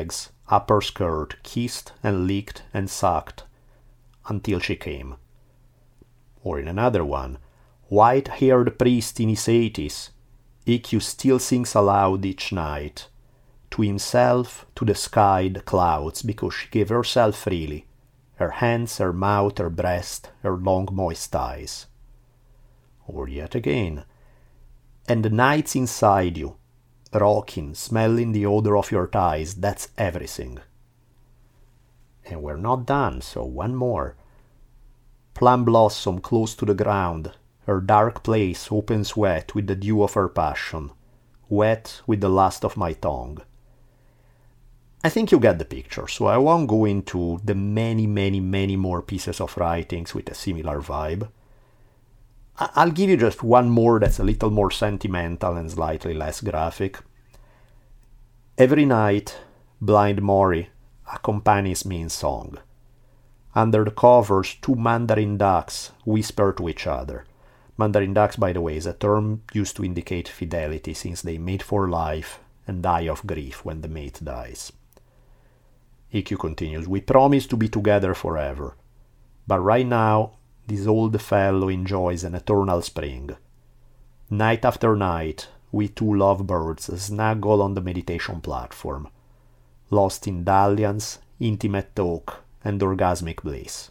upper skirt kissed and licked and sucked until she came. Or in another one, white-haired priest in his eighties, Ikkyu still sings aloud each night, to himself, to the sky, the clouds, because she gave herself freely, her hands, her mouth, her breast, her long moist thighs. Or yet again, and the nights inside you, rocking, smelling the odor of your thighs, that's everything. And we're not done, so one more. Plum blossom close to the ground, her dark place opens wet with the dew of her passion, wet with the lust of my tongue. I think you get the picture, so I won't go into the many, many, many more pieces of writings with a similar vibe. I'll give you just one more that's a little more sentimental and slightly less graphic. Every night, blind Mori accompanies me in song. Under the covers, two mandarin ducks whisper to each other. Mandarin ducks, by the way, is a term used to indicate fidelity, since they mate for life and die of grief when the mate dies. Ikkyu continues, we promise to be together forever, but right now, this old fellow enjoys an eternal spring. Night after night, we two lovebirds snuggle on the meditation platform, lost in dalliance, intimate talk, and orgasmic bliss.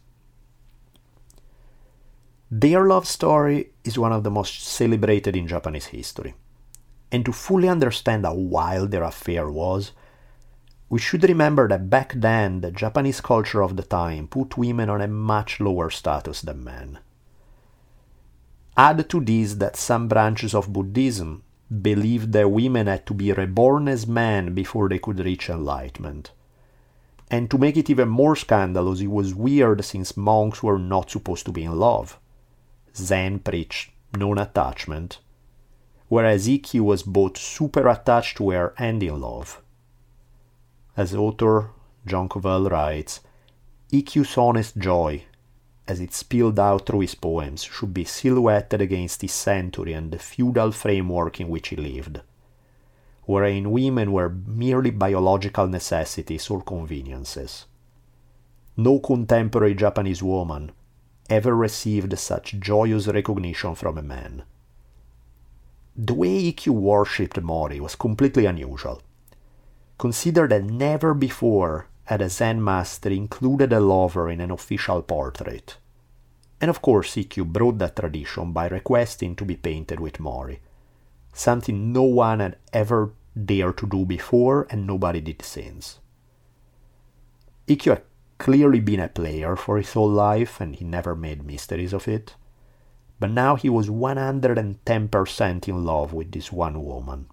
Their love story is one of the most celebrated in Japanese history, and to fully understand how wild their affair was, we should remember that back then the Japanese culture of the time put women on a much lower status than men. Add to this that some branches of Buddhism believed that women had to be reborn as men before they could reach enlightenment. And to make it even more scandalous, it was weird since monks were not supposed to be in love. Zen preached non-attachment, whereas Ikkyu was both super attached to her and in love. As author John Covell writes, Ikkyu's honest joy, as it spilled out through his poems, should be silhouetted against his century and the feudal framework in which he lived, wherein women were merely biological necessities or conveniences. No contemporary Japanese woman ever received such joyous recognition from a man. The way Ikkyu worshipped Mori was completely unusual. Consider that never before had a Zen master included a lover in an official portrait. And of course Ikkyu brought that tradition by requesting to be painted with Mori, something no one had ever dared to do before and nobody did since. Ikkyu had clearly been a player for his whole life and he never made mysteries of it, but now he was one hundred ten percent in love with this one woman.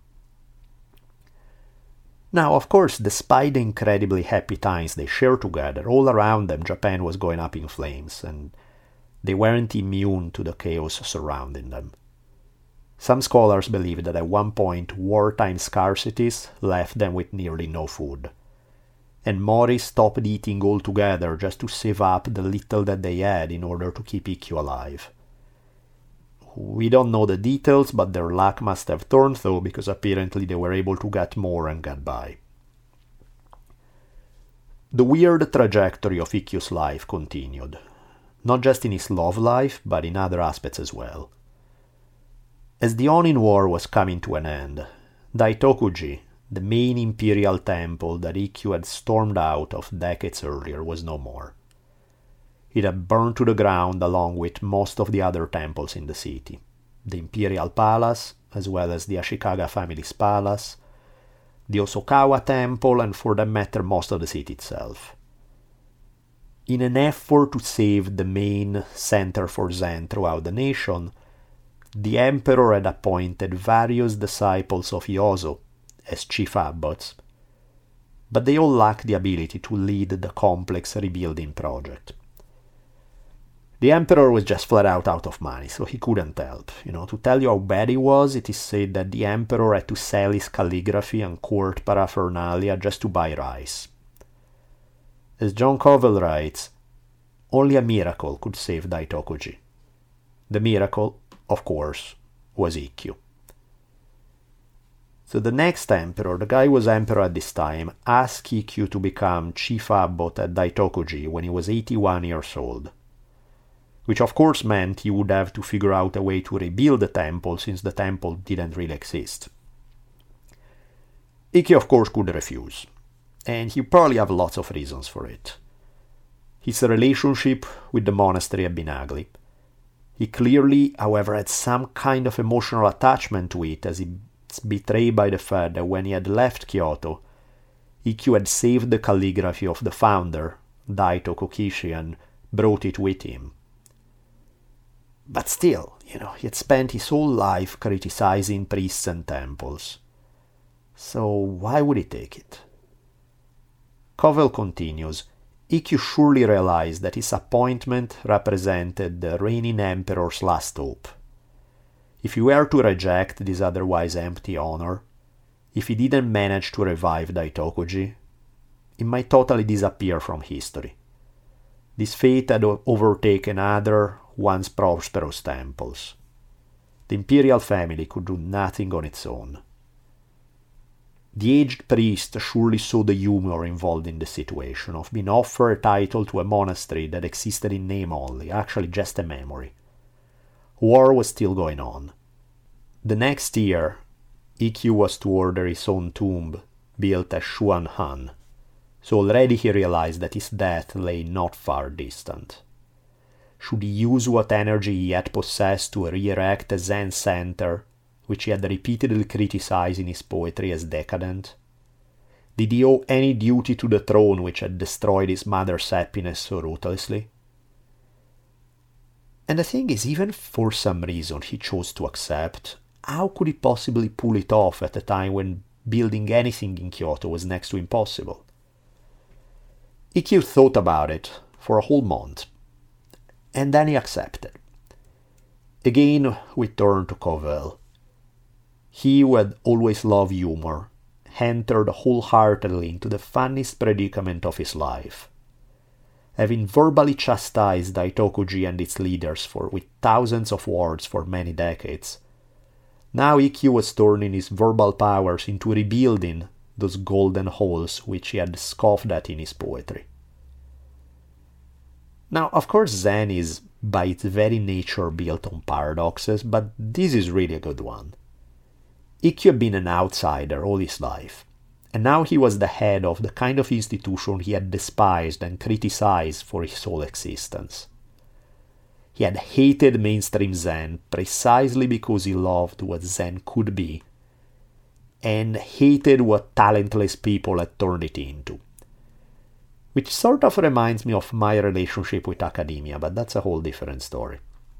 Now, of course, despite the incredibly happy times they shared together, all around them Japan was going up in flames, and they weren't immune to the chaos surrounding them. Some scholars believe that at one point wartime scarcities left them with nearly no food, and Mori stopped eating altogether just to save up the little that they had in order to keep Ikkyu alive. We don't know the details, but their luck must have turned though, because apparently they were able to get more and get by. The weird trajectory of Ikkyu's life continued, not just in his love life, but in other aspects as well. As the Onin War was coming to an end, Daitokuji, the main imperial temple that Ikkyu had stormed out of decades earlier, was no more. It had burned to the ground along with most of the other temples in the city, the Imperial Palace, as well as the Ashikaga family's palace, the Osokawa Temple, and for that matter most of the city itself. In an effort to save the main center for Zen throughout the nation, the emperor had appointed various disciples of Yozo as chief abbots, but they all lacked the ability to lead the complex rebuilding project. The emperor was just flat out out of money, so he couldn't help. You know, to tell you how bad he was, it is said that the emperor had to sell his calligraphy and court paraphernalia just to buy rice. As John Covell writes, only a miracle could save Daitokuji. The miracle, of course, was Ikkyu. So the next emperor, the guy who was emperor at this time, asked Ikkyu to become chief abbot at Daitokuji when he was eighty-one years old. Which of course meant he would have to figure out a way to rebuild the temple, since the temple didn't really exist. Ikkyu of course could refuse, and he probably have lots of reasons for it. His relationship with the monastery had been ugly. He clearly, however, had some kind of emotional attachment to it, as he was betrayed by the fact that when he had left Kyoto, Ikkyu had saved the calligraphy of the founder, Daito Kokishi, and brought it with him. But still, you know, he had spent his whole life criticizing priests and temples. So why would he take it? Covell continues, Ikkyu surely realized that his appointment represented the reigning emperor's last hope. If he were to reject this otherwise empty honor, if he didn't manage to revive Daitokuji, it might totally disappear from history. This fate had overtaken other, once prosperous temples. The imperial family could do nothing on its own. The aged priest surely saw the humor involved in the situation of being offered a title to a monastery that existed in name only, actually just a memory. War was still going on. The next year, Ikkyu was to order his own tomb, built at Shuanhan, so already he realized that his death lay not far distant. Should he use what energy he had possessed to re-erect a Zen center, which he had repeatedly criticized in his poetry as decadent? Did he owe any duty to the throne which had destroyed his mother's happiness so ruthlessly? And the thing is, even if for some reason he chose to accept, how could he possibly pull it off at a time when building anything in Kyoto was next to impossible? Ikkyu thought about it for a whole month, and then he accepted. Again we turn to Covell. He who had always loved humor entered wholeheartedly into the funniest predicament of his life. Having verbally chastised Daitokuji and its leaders for with thousands of words for many decades, now Ikkyu was turning his verbal powers into rebuilding those golden halls which he had scoffed at in his poetry. Now, of course, Zen is by its very nature built on paradoxes, but this is really a good one. Ikkyu had been an outsider all his life, and now he was the head of the kind of institution he had despised and criticized for his whole existence. He had hated mainstream Zen precisely because he loved what Zen could be, and hated what talentless people had turned it into. Which sort of reminds me of my relationship with academia, but that's a whole different story.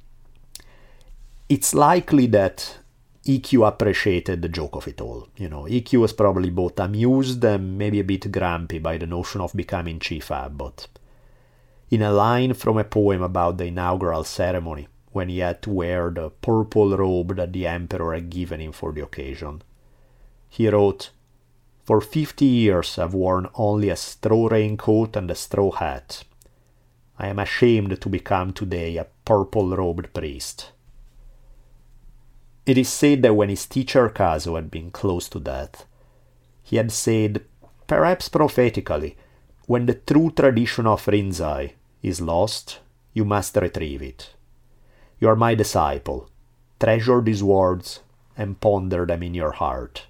It's likely that Ikkyu appreciated the joke of it all. You know, Ikkyu was probably both amused and maybe a bit grumpy by the notion of becoming chief abbot. In a line from a poem about the inaugural ceremony, when he had to wear the purple robe that the emperor had given him for the occasion, he wrote, "For fifty years I've worn only a straw raincoat and a straw hat. I am ashamed to become today a purple-robed priest." It is said that when his teacher Kazo had been close to death, he had said, perhaps prophetically, when the true tradition of Rinzai is lost, you must retrieve it. You are my disciple. Treasure these words and ponder them in your heart.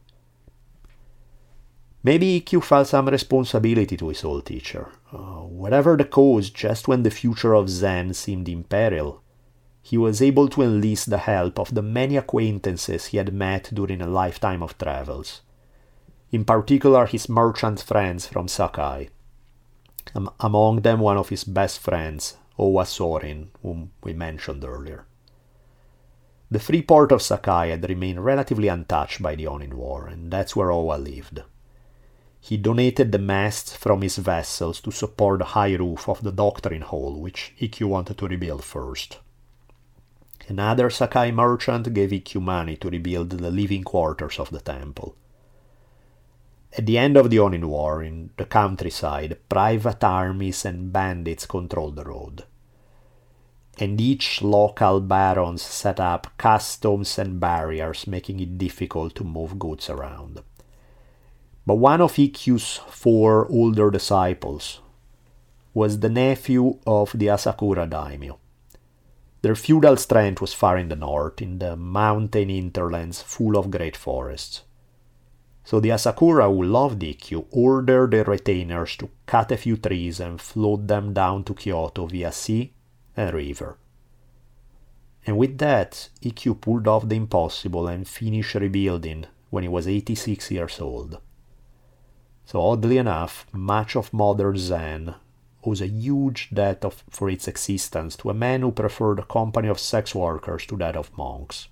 Maybe Ikkyu felt some responsibility to his old teacher. Uh, whatever the cause, just when the future of Zen seemed in peril, he was able to enlist the help of the many acquaintances he had met during a lifetime of travels. In particular, his merchant friends from Sakai. Um, among them one of his best friends, Owa Sorin, whom we mentioned earlier. The free port of Sakai had remained relatively untouched by the Onin War, and that's where Owa lived. He donated the masts from his vessels to support the high roof of the Doctrine Hall, which Ikkyu wanted to rebuild first. Another Sakai merchant gave Ikkyu money to rebuild the living quarters of the temple. At the end of the Onin War, in the countryside, private armies and bandits controlled the road. and each local barons set up customs and barriers, making it difficult to move goods around. But one of Ikkyu's four older disciples was the nephew of the Asakura daimyo. Their feudal strength was far in the north, in the mountain hinterlands full of great forests. So the Asakura, who loved Ikkyu, ordered their retainers to cut a few trees and float them down to Kyoto via sea and river. And with that, Ikkyu pulled off the impossible and finished rebuilding when he was eighty-six years old. So oddly enough, much of modern Zen owes a huge debt of, for its existence to a man who preferred the company of sex workers to that of monks.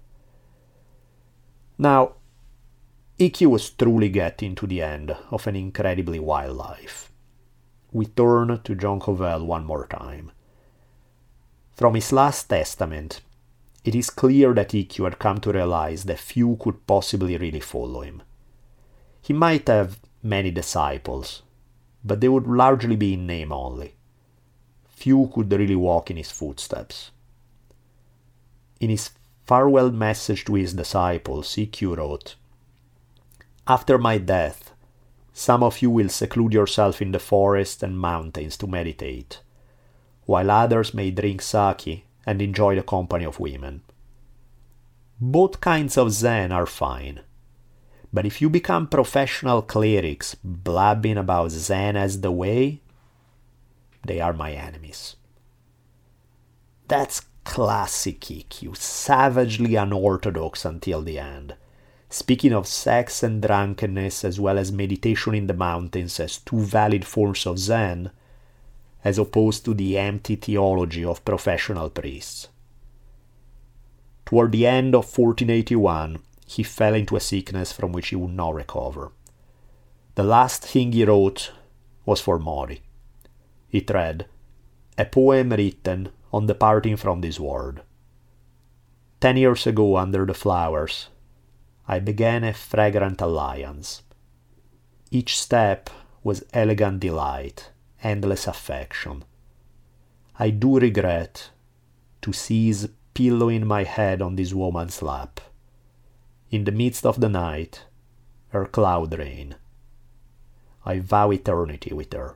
Now, Ikkyu was truly getting to the end of an incredibly wild life. We turn to John Covell one more time. From his last testament, it is clear that Ikkyu had come to realize that few could possibly really follow him. He might have many disciples, but they would largely be in name only. Few could really walk in his footsteps. In his farewell message to his disciples, Ikkyu wrote, "After my death, some of you will seclude yourself in the forests and mountains to meditate, while others may drink sake and enjoy the company of women. Both kinds of Zen are fine, but if you become professional clerics blabbing about Zen as the way, they are my enemies." That's classic Ikkyu, savagely unorthodox until the end, speaking of sex and drunkenness as well as meditation in the mountains as two valid forms of Zen, as opposed to the empty theology of professional priests. Toward the end of fourteen eighty-one, he fell into a sickness from which he would not recover. The last thing he wrote was for Mori. It read, "A poem written on departing from this world. Ten years ago under the flowers, I began a fragrant alliance. Each step was elegant delight, endless affection. I do regret to cease pillowing my head on this woman's lap. In the midst of the night, her cloud rain. I vow eternity with her."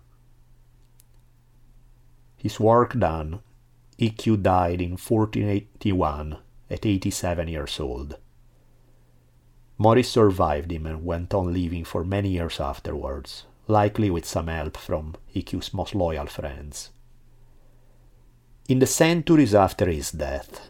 His work done, Ikkyu died in fourteen eighty-one at eighty-seven years old. Mori survived him and went on living for many years afterwards, likely with some help from Ikkyu's most loyal friends. In the centuries after his death,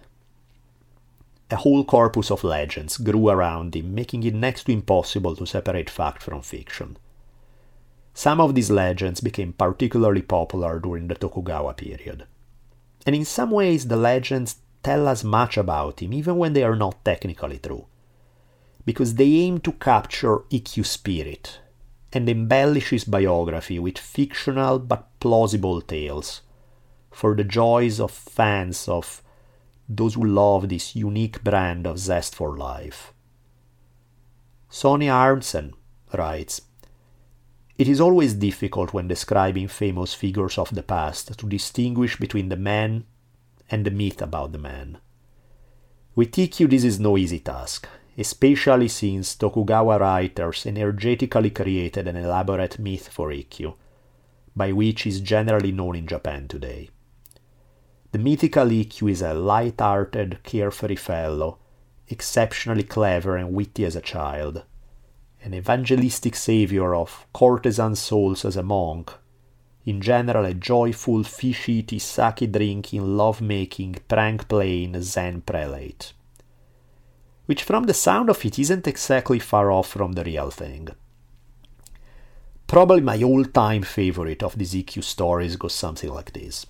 a whole corpus of legends grew around him, making it next to impossible to separate fact from fiction. Some of these legends became particularly popular during the Tokugawa period. And in some ways the legends tell us much about him, even when they are not technically true, because they aim to capture Ikkyu's spirit and embellish his biography with fictional but plausible tales for the joys of fans of those who love this unique brand of zest for life. Sonia Arntzen writes, "It is always difficult when describing famous figures of the past to distinguish between the man and the myth about the man. With Ikkyu this is no easy task, especially since Tokugawa writers energetically created an elaborate myth for Ikkyu, by which he is generally known in Japan today. The mythical Ikkyu is a light-hearted, carefree fellow, exceptionally clever and witty as a child, an evangelistic savior of courtesan souls as a monk, in general a joyful, fish-eating, sake-drinking, love-making, prank-playing Zen prelate. Which from the sound of it isn't exactly far off from the real thing. Probably my all-time favorite of these Ikkyu stories goes something like this.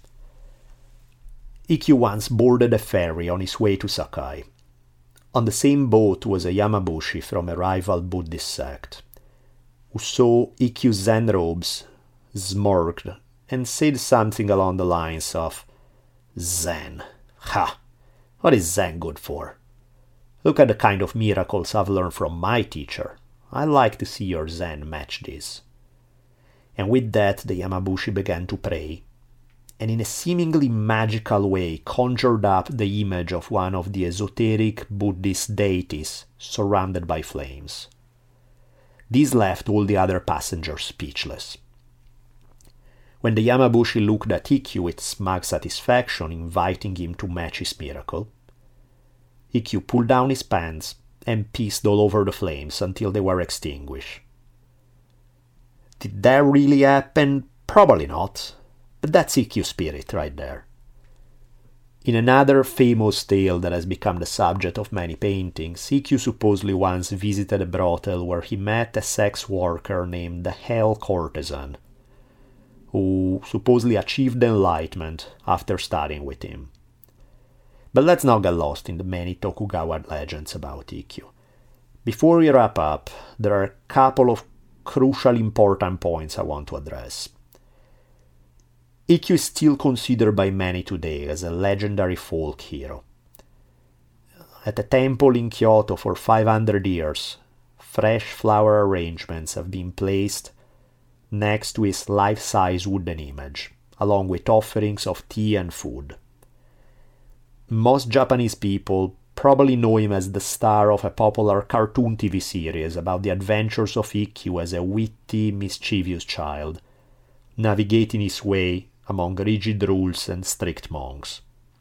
Ikkyu once boarded a ferry on his way to Sakai. On the same boat was a Yamabushi from a rival Buddhist sect, who saw Ikkyu's Zen robes, smirked, and said something along the lines of, "Zen, ha, what is Zen good for? Look at the kind of miracles I've learned from my teacher. I'd like to see your Zen match this." And with that the Yamabushi began to pray, and in a seemingly magical way conjured up the image of one of the esoteric Buddhist deities surrounded by flames. This left all the other passengers speechless. When the Yamabushi looked at Ikkyu with smug satisfaction, inviting him to match his miracle, Ikkyu pulled down his pants and pissed all over the flames until they were extinguished. Did that really happen? Probably not, but that's Ikkyu's spirit right there. In another famous tale that has become the subject of many paintings, Ikkyu supposedly once visited a brothel where he met a sex worker named the Hell Courtesan, who supposedly achieved enlightenment after studying with him. But let's not get lost in the many Tokugawa legends about Ikkyu. Before we wrap up, there are a couple of crucial important points I want to address. Ikkyu is still considered by many today as a legendary folk hero. At a temple in Kyoto for five hundred years, fresh flower arrangements have been placed next to his life-size wooden image, along with offerings of tea and food. Most Japanese people probably know him as the star of a popular cartoon T V series about the adventures of Ikkyu as a witty, mischievous child, navigating his way among rigid rules and strict monks.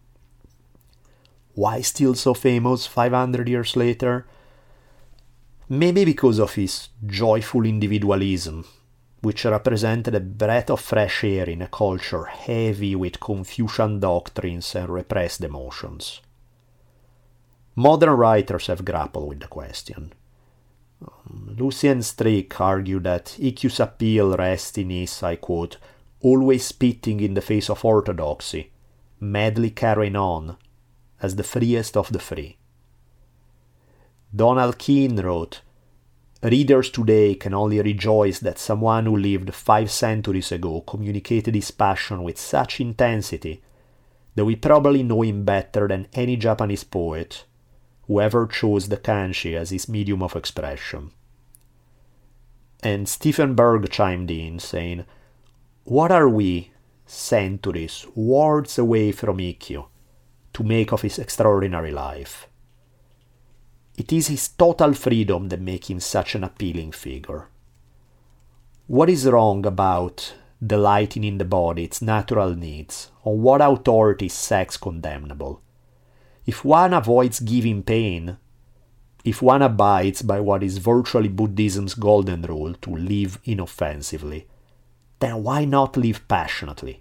Why still so famous five hundred years later? Maybe because of his joyful individualism, which represented a breath of fresh air in a culture heavy with Confucian doctrines and repressed emotions. Modern writers have grappled with the question. Lucien Strick argued that Ikkyu's appeal rests in his, I quote, always spitting in the face of orthodoxy, madly carrying on, as the freest of the free. Donald Keene wrote, readers today can only rejoice that someone who lived five centuries ago communicated his passion with such intensity that we probably know him better than any Japanese poet who ever chose the kanji as his medium of expression. And Stephen Berg chimed in, saying, what are we, centuries, worlds away from Ikkyu, to make of his extraordinary life? It is his total freedom that makes him such an appealing figure. What is wrong about delighting in the body, its natural needs? On what authority is sex condemnable? If one avoids giving pain, if one abides by what is virtually Buddhism's golden rule to live inoffensively, then why not live passionately?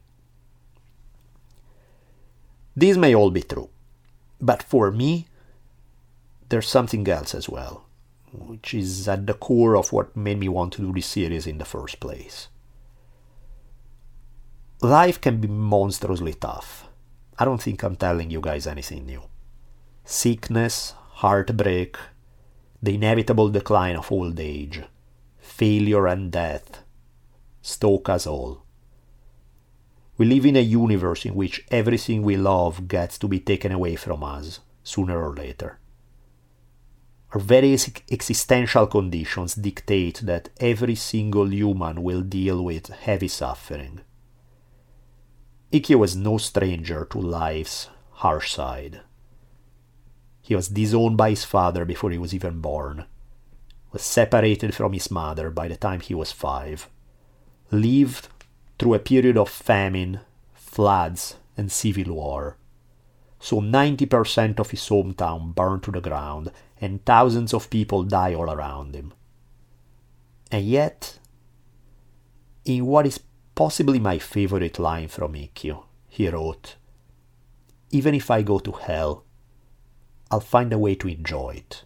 These may all be true, but for me, there's something else as well, which is at the core of what made me want to do this series in the first place. Life can be monstrously tough. I don't think I'm telling you guys anything new. Sickness, heartbreak, the inevitable decline of old age, failure and death stalk us all. We live in a universe in which everything we love gets to be taken away from us, sooner or later. Our very existential conditions dictate that every single human will deal with heavy suffering. Ikkyu was no stranger to life's harsh side. He was disowned by his father before he was even born, was separated from his mother by the time he was five, lived through a period of famine, floods, and civil war, saw ninety percent of his hometown burned to the ground, and thousands of people die all around him. And yet, in what is possibly my favorite line from Ikkyu, he wrote, even if I go to hell, I'll find a way to enjoy it.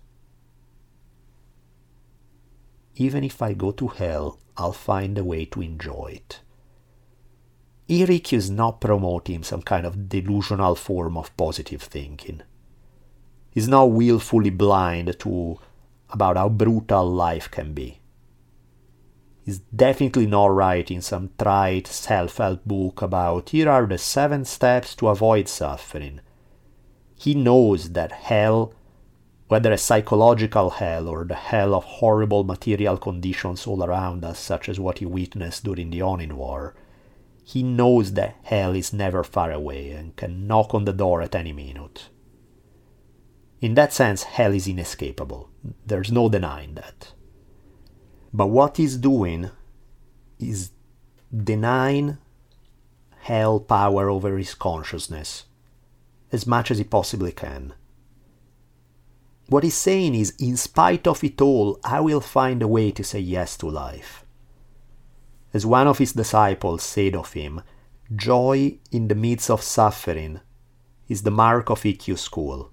Even if I go to hell, I'll find a way to enjoy it. Here Ikkyu is not promoting some kind of delusional form of positive thinking. He's not willfully blind to about how brutal life can be. He's definitely not writing some trite self-help book about here are the seven steps to avoid suffering. He knows that hell, whether a psychological hell or the hell of horrible material conditions all around us, such as what he witnessed during the Onin War, he knows that hell is never far away and can knock on the door at any minute. In that sense, hell is inescapable. There's no denying that. But what he's doing is denying hell power over his consciousness as much as he possibly can. What he's saying is, in spite of it all, I will find a way to say yes to life. As one of his disciples said of him, joy in the midst of suffering is the mark of I Q school.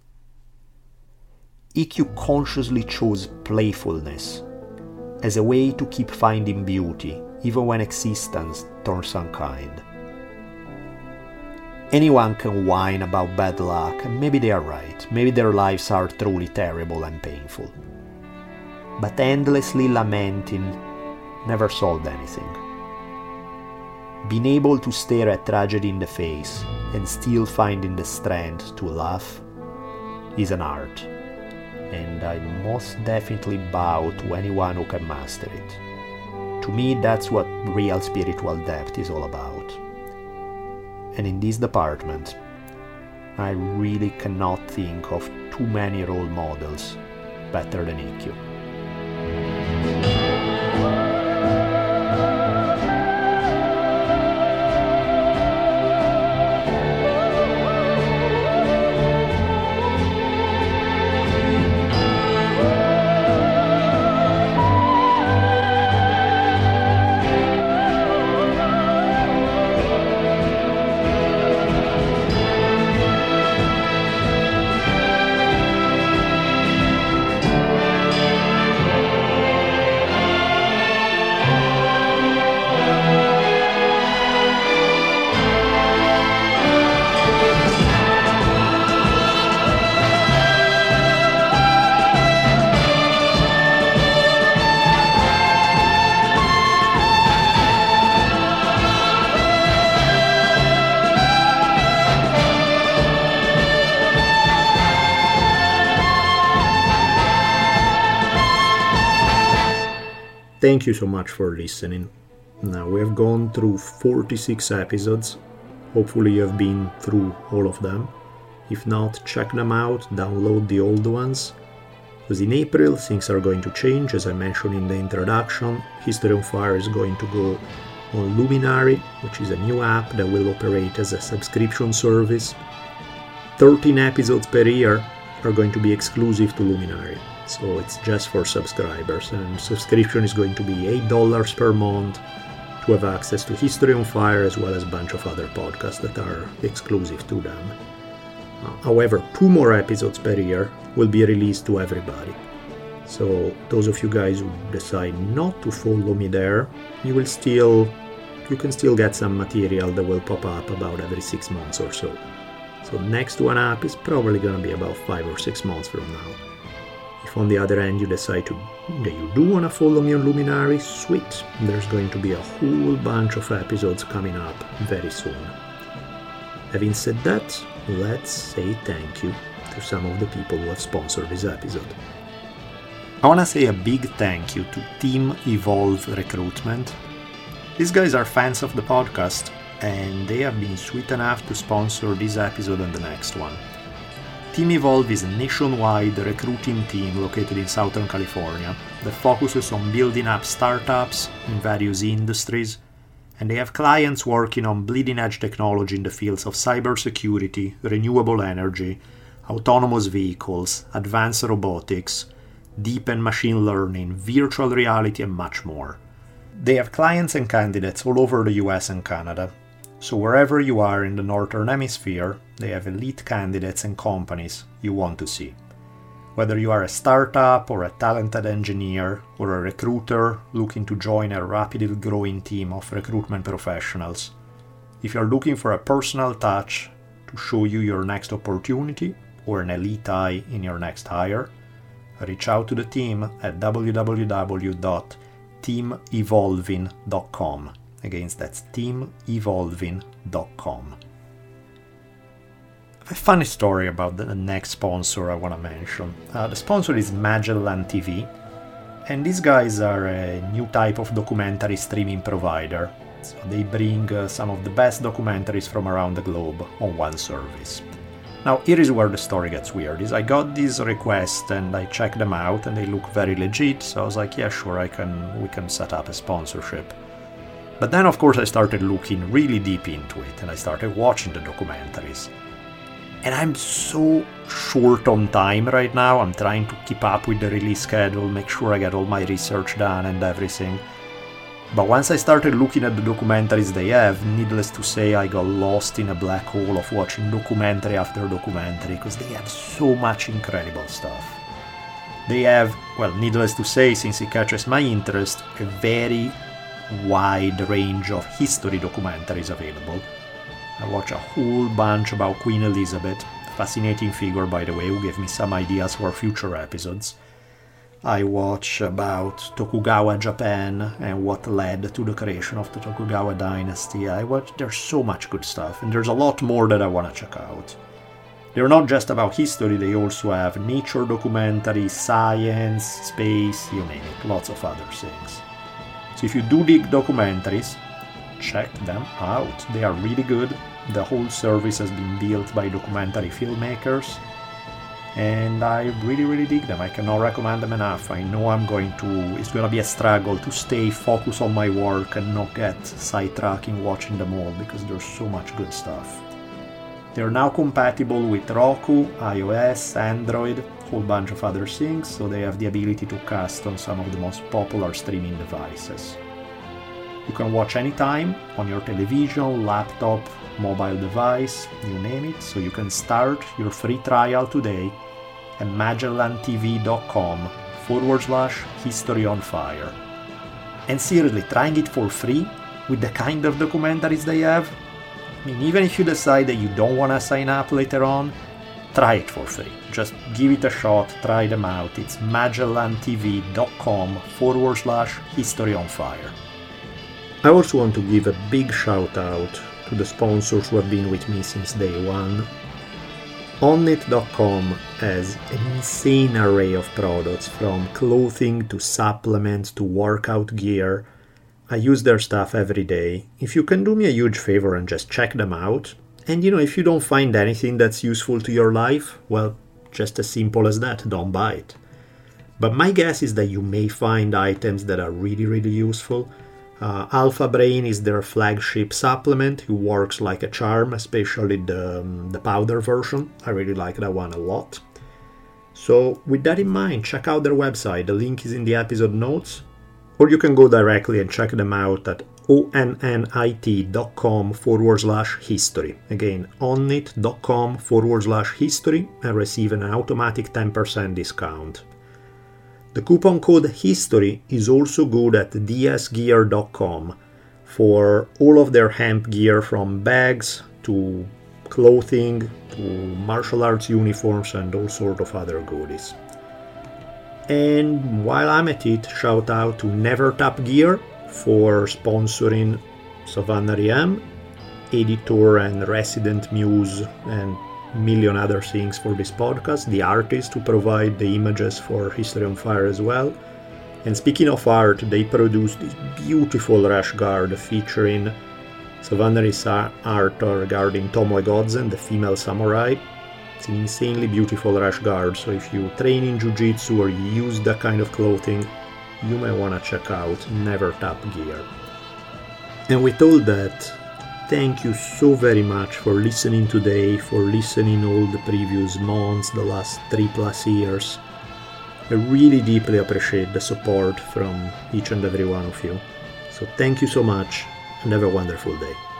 I Q consciously chose playfulness as a way to keep finding beauty, even when existence turns unkind. Anyone can whine about bad luck, and maybe they are right. Maybe their lives are truly terrible and painful. But endlessly lamenting never solved anything. Being able to stare at tragedy in the face and still finding the strength to laugh is an art, and I most definitely bow to anyone who can master it. To me, that's what real spiritual depth is all about. And in this department, I really cannot think of too many role models better than I Q. Thank you so much for listening. Now, we have gone through forty-six episodes. Hopefully you have been through all of them. If not, check them out, download the old ones. Because in April, things are going to change. As I mentioned in the introduction, History on Fire is going to go on Luminary, which is a new app that will operate as a subscription service. thirteen episodes per year are going to be exclusive to Luminary. So it's just for subscribers, and subscription is going to be eight dollars per month to have access to History on Fire as well as a bunch of other podcasts that are exclusive to them. Uh, however, two more episodes per year will be released to everybody. So those of you guys who decide not to follow me there, you will still, you can still get some material that will pop up about every six months or so. So next one up is probably going to be about five or six months from now. If on the other hand you decide to, that you do want to follow me on Luminary, sweet, there's going to be a whole bunch of episodes coming up very soon. Having said that, let's say thank you to some of the people who have sponsored this episode. I want to say a big thank you to Team Evolve Recruitment. These guys are fans of the podcast, and they have been sweet enough to sponsor this episode and the next one. Team Evolve is a nationwide recruiting team located in Southern California that focuses on building up startups in various industries, and they have clients working on bleeding-edge technology in the fields of cybersecurity, renewable energy, autonomous vehicles, advanced robotics, deep and machine learning, virtual reality, and much more. They have clients and candidates all over the U S and Canada. So wherever you are in the Northern Hemisphere, they have elite candidates and companies you want to see. Whether you are a startup or a talented engineer or a recruiter looking to join a rapidly growing team of recruitment professionals, if you're looking for a personal touch to show you your next opportunity or an elite eye in your next hire, reach out to the team at w w w dot team evolving dot com. Again, that's team evolving dot com. I have a funny story about the next sponsor I want to mention. Uh, the sponsor is Magellan T V, and these guys are a new type of documentary streaming provider. So they bring uh, some of the best documentaries from around the globe on one service. Now, here is where the story gets weird. Is I got these requests and I checked them out and they look very legit, so I was like, yeah, sure, I can we can set up a sponsorship. But then, of course, I started looking really deep into it and I started watching the documentaries. And I'm so short on time right now. I'm trying to keep up with the release schedule, make sure I get all my research done and everything. But once I started looking at the documentaries they have, needless to say, I got lost in a black hole of watching documentary after documentary, because they have so much incredible stuff. They have, well, needless to say, since it catches my interest, a very wide range of history documentaries available. I watch a whole bunch about Queen Elizabeth, fascinating figure, by the way, who gave me some ideas for future episodes. I watch about Tokugawa Japan and what led to the creation of the Tokugawa dynasty. I watch, there's so much good stuff, and there's a lot more that I want to check out. They're not just about history, they also have nature documentaries, science, space, you name it, lots of other things. So if you do dig documentaries, check them out. They are really good. The whole service has been built by documentary filmmakers, and I really, really dig them. I cannot recommend them enough. I know I'm going to, it's going to be a struggle to stay focused on my work and not get sidetracking watching them all, because there's so much good stuff. They're now compatible with Roku, iOS, Android, a whole bunch of other things, so they have the ability to cast on some of the most popular streaming devices. You can watch anytime on your television, laptop, mobile device, you name it, so you can start your free trial today at magellantv.com forward slash history on fire. And seriously, trying it for free with the kind of documentaries they have, I mean, even if you decide that you don't want to sign up later on, try it for free. Just give it a shot, try them out. It's magellantv.com forward slash history on fire. I also want to give a big shout out to the sponsors who have been with me since day one. Onnit dot com has an insane array of products, from clothing to supplements to workout gear. I use their stuff every day. If you can do me a huge favor and just check them out, and you know, if you don't find anything that's useful to your life, well, just as simple as that, don't buy it. But my guess is that you may find items that are really, really useful. Uh, Alpha Brain is their flagship supplement. It works like a charm, especially the, um, the powder version. I really like that one a lot. So with that in mind, check out their website. The link is in the episode notes. Or you can go directly and check them out at onnit.com forward slash history. Again, onnit.com forward slash history and receive an automatic ten percent discount. The coupon code HISTORY is also good at d s gear dot com for all of their hemp gear, from bags to clothing to martial arts uniforms and all sort of other goodies. And while I'm at it, shout out to NeverTap Gear for sponsoring Savannah Riem, editor and resident muse and million other things for this podcast, the artist who provide the images for History on Fire as well. And speaking of art, they produced this beautiful rash guard featuring Savannah's art regarding Tomoe Gozen, the female samurai. It's an insanely beautiful rash guard, so if you train in jiu-jitsu or you use that kind of clothing, you may want to check out NeverTap Gear. And with all that, thank you so very much for listening today, for listening all the previous months, the last three plus years. I really deeply appreciate the support from each and every one of you. So thank you so much, and have a wonderful day.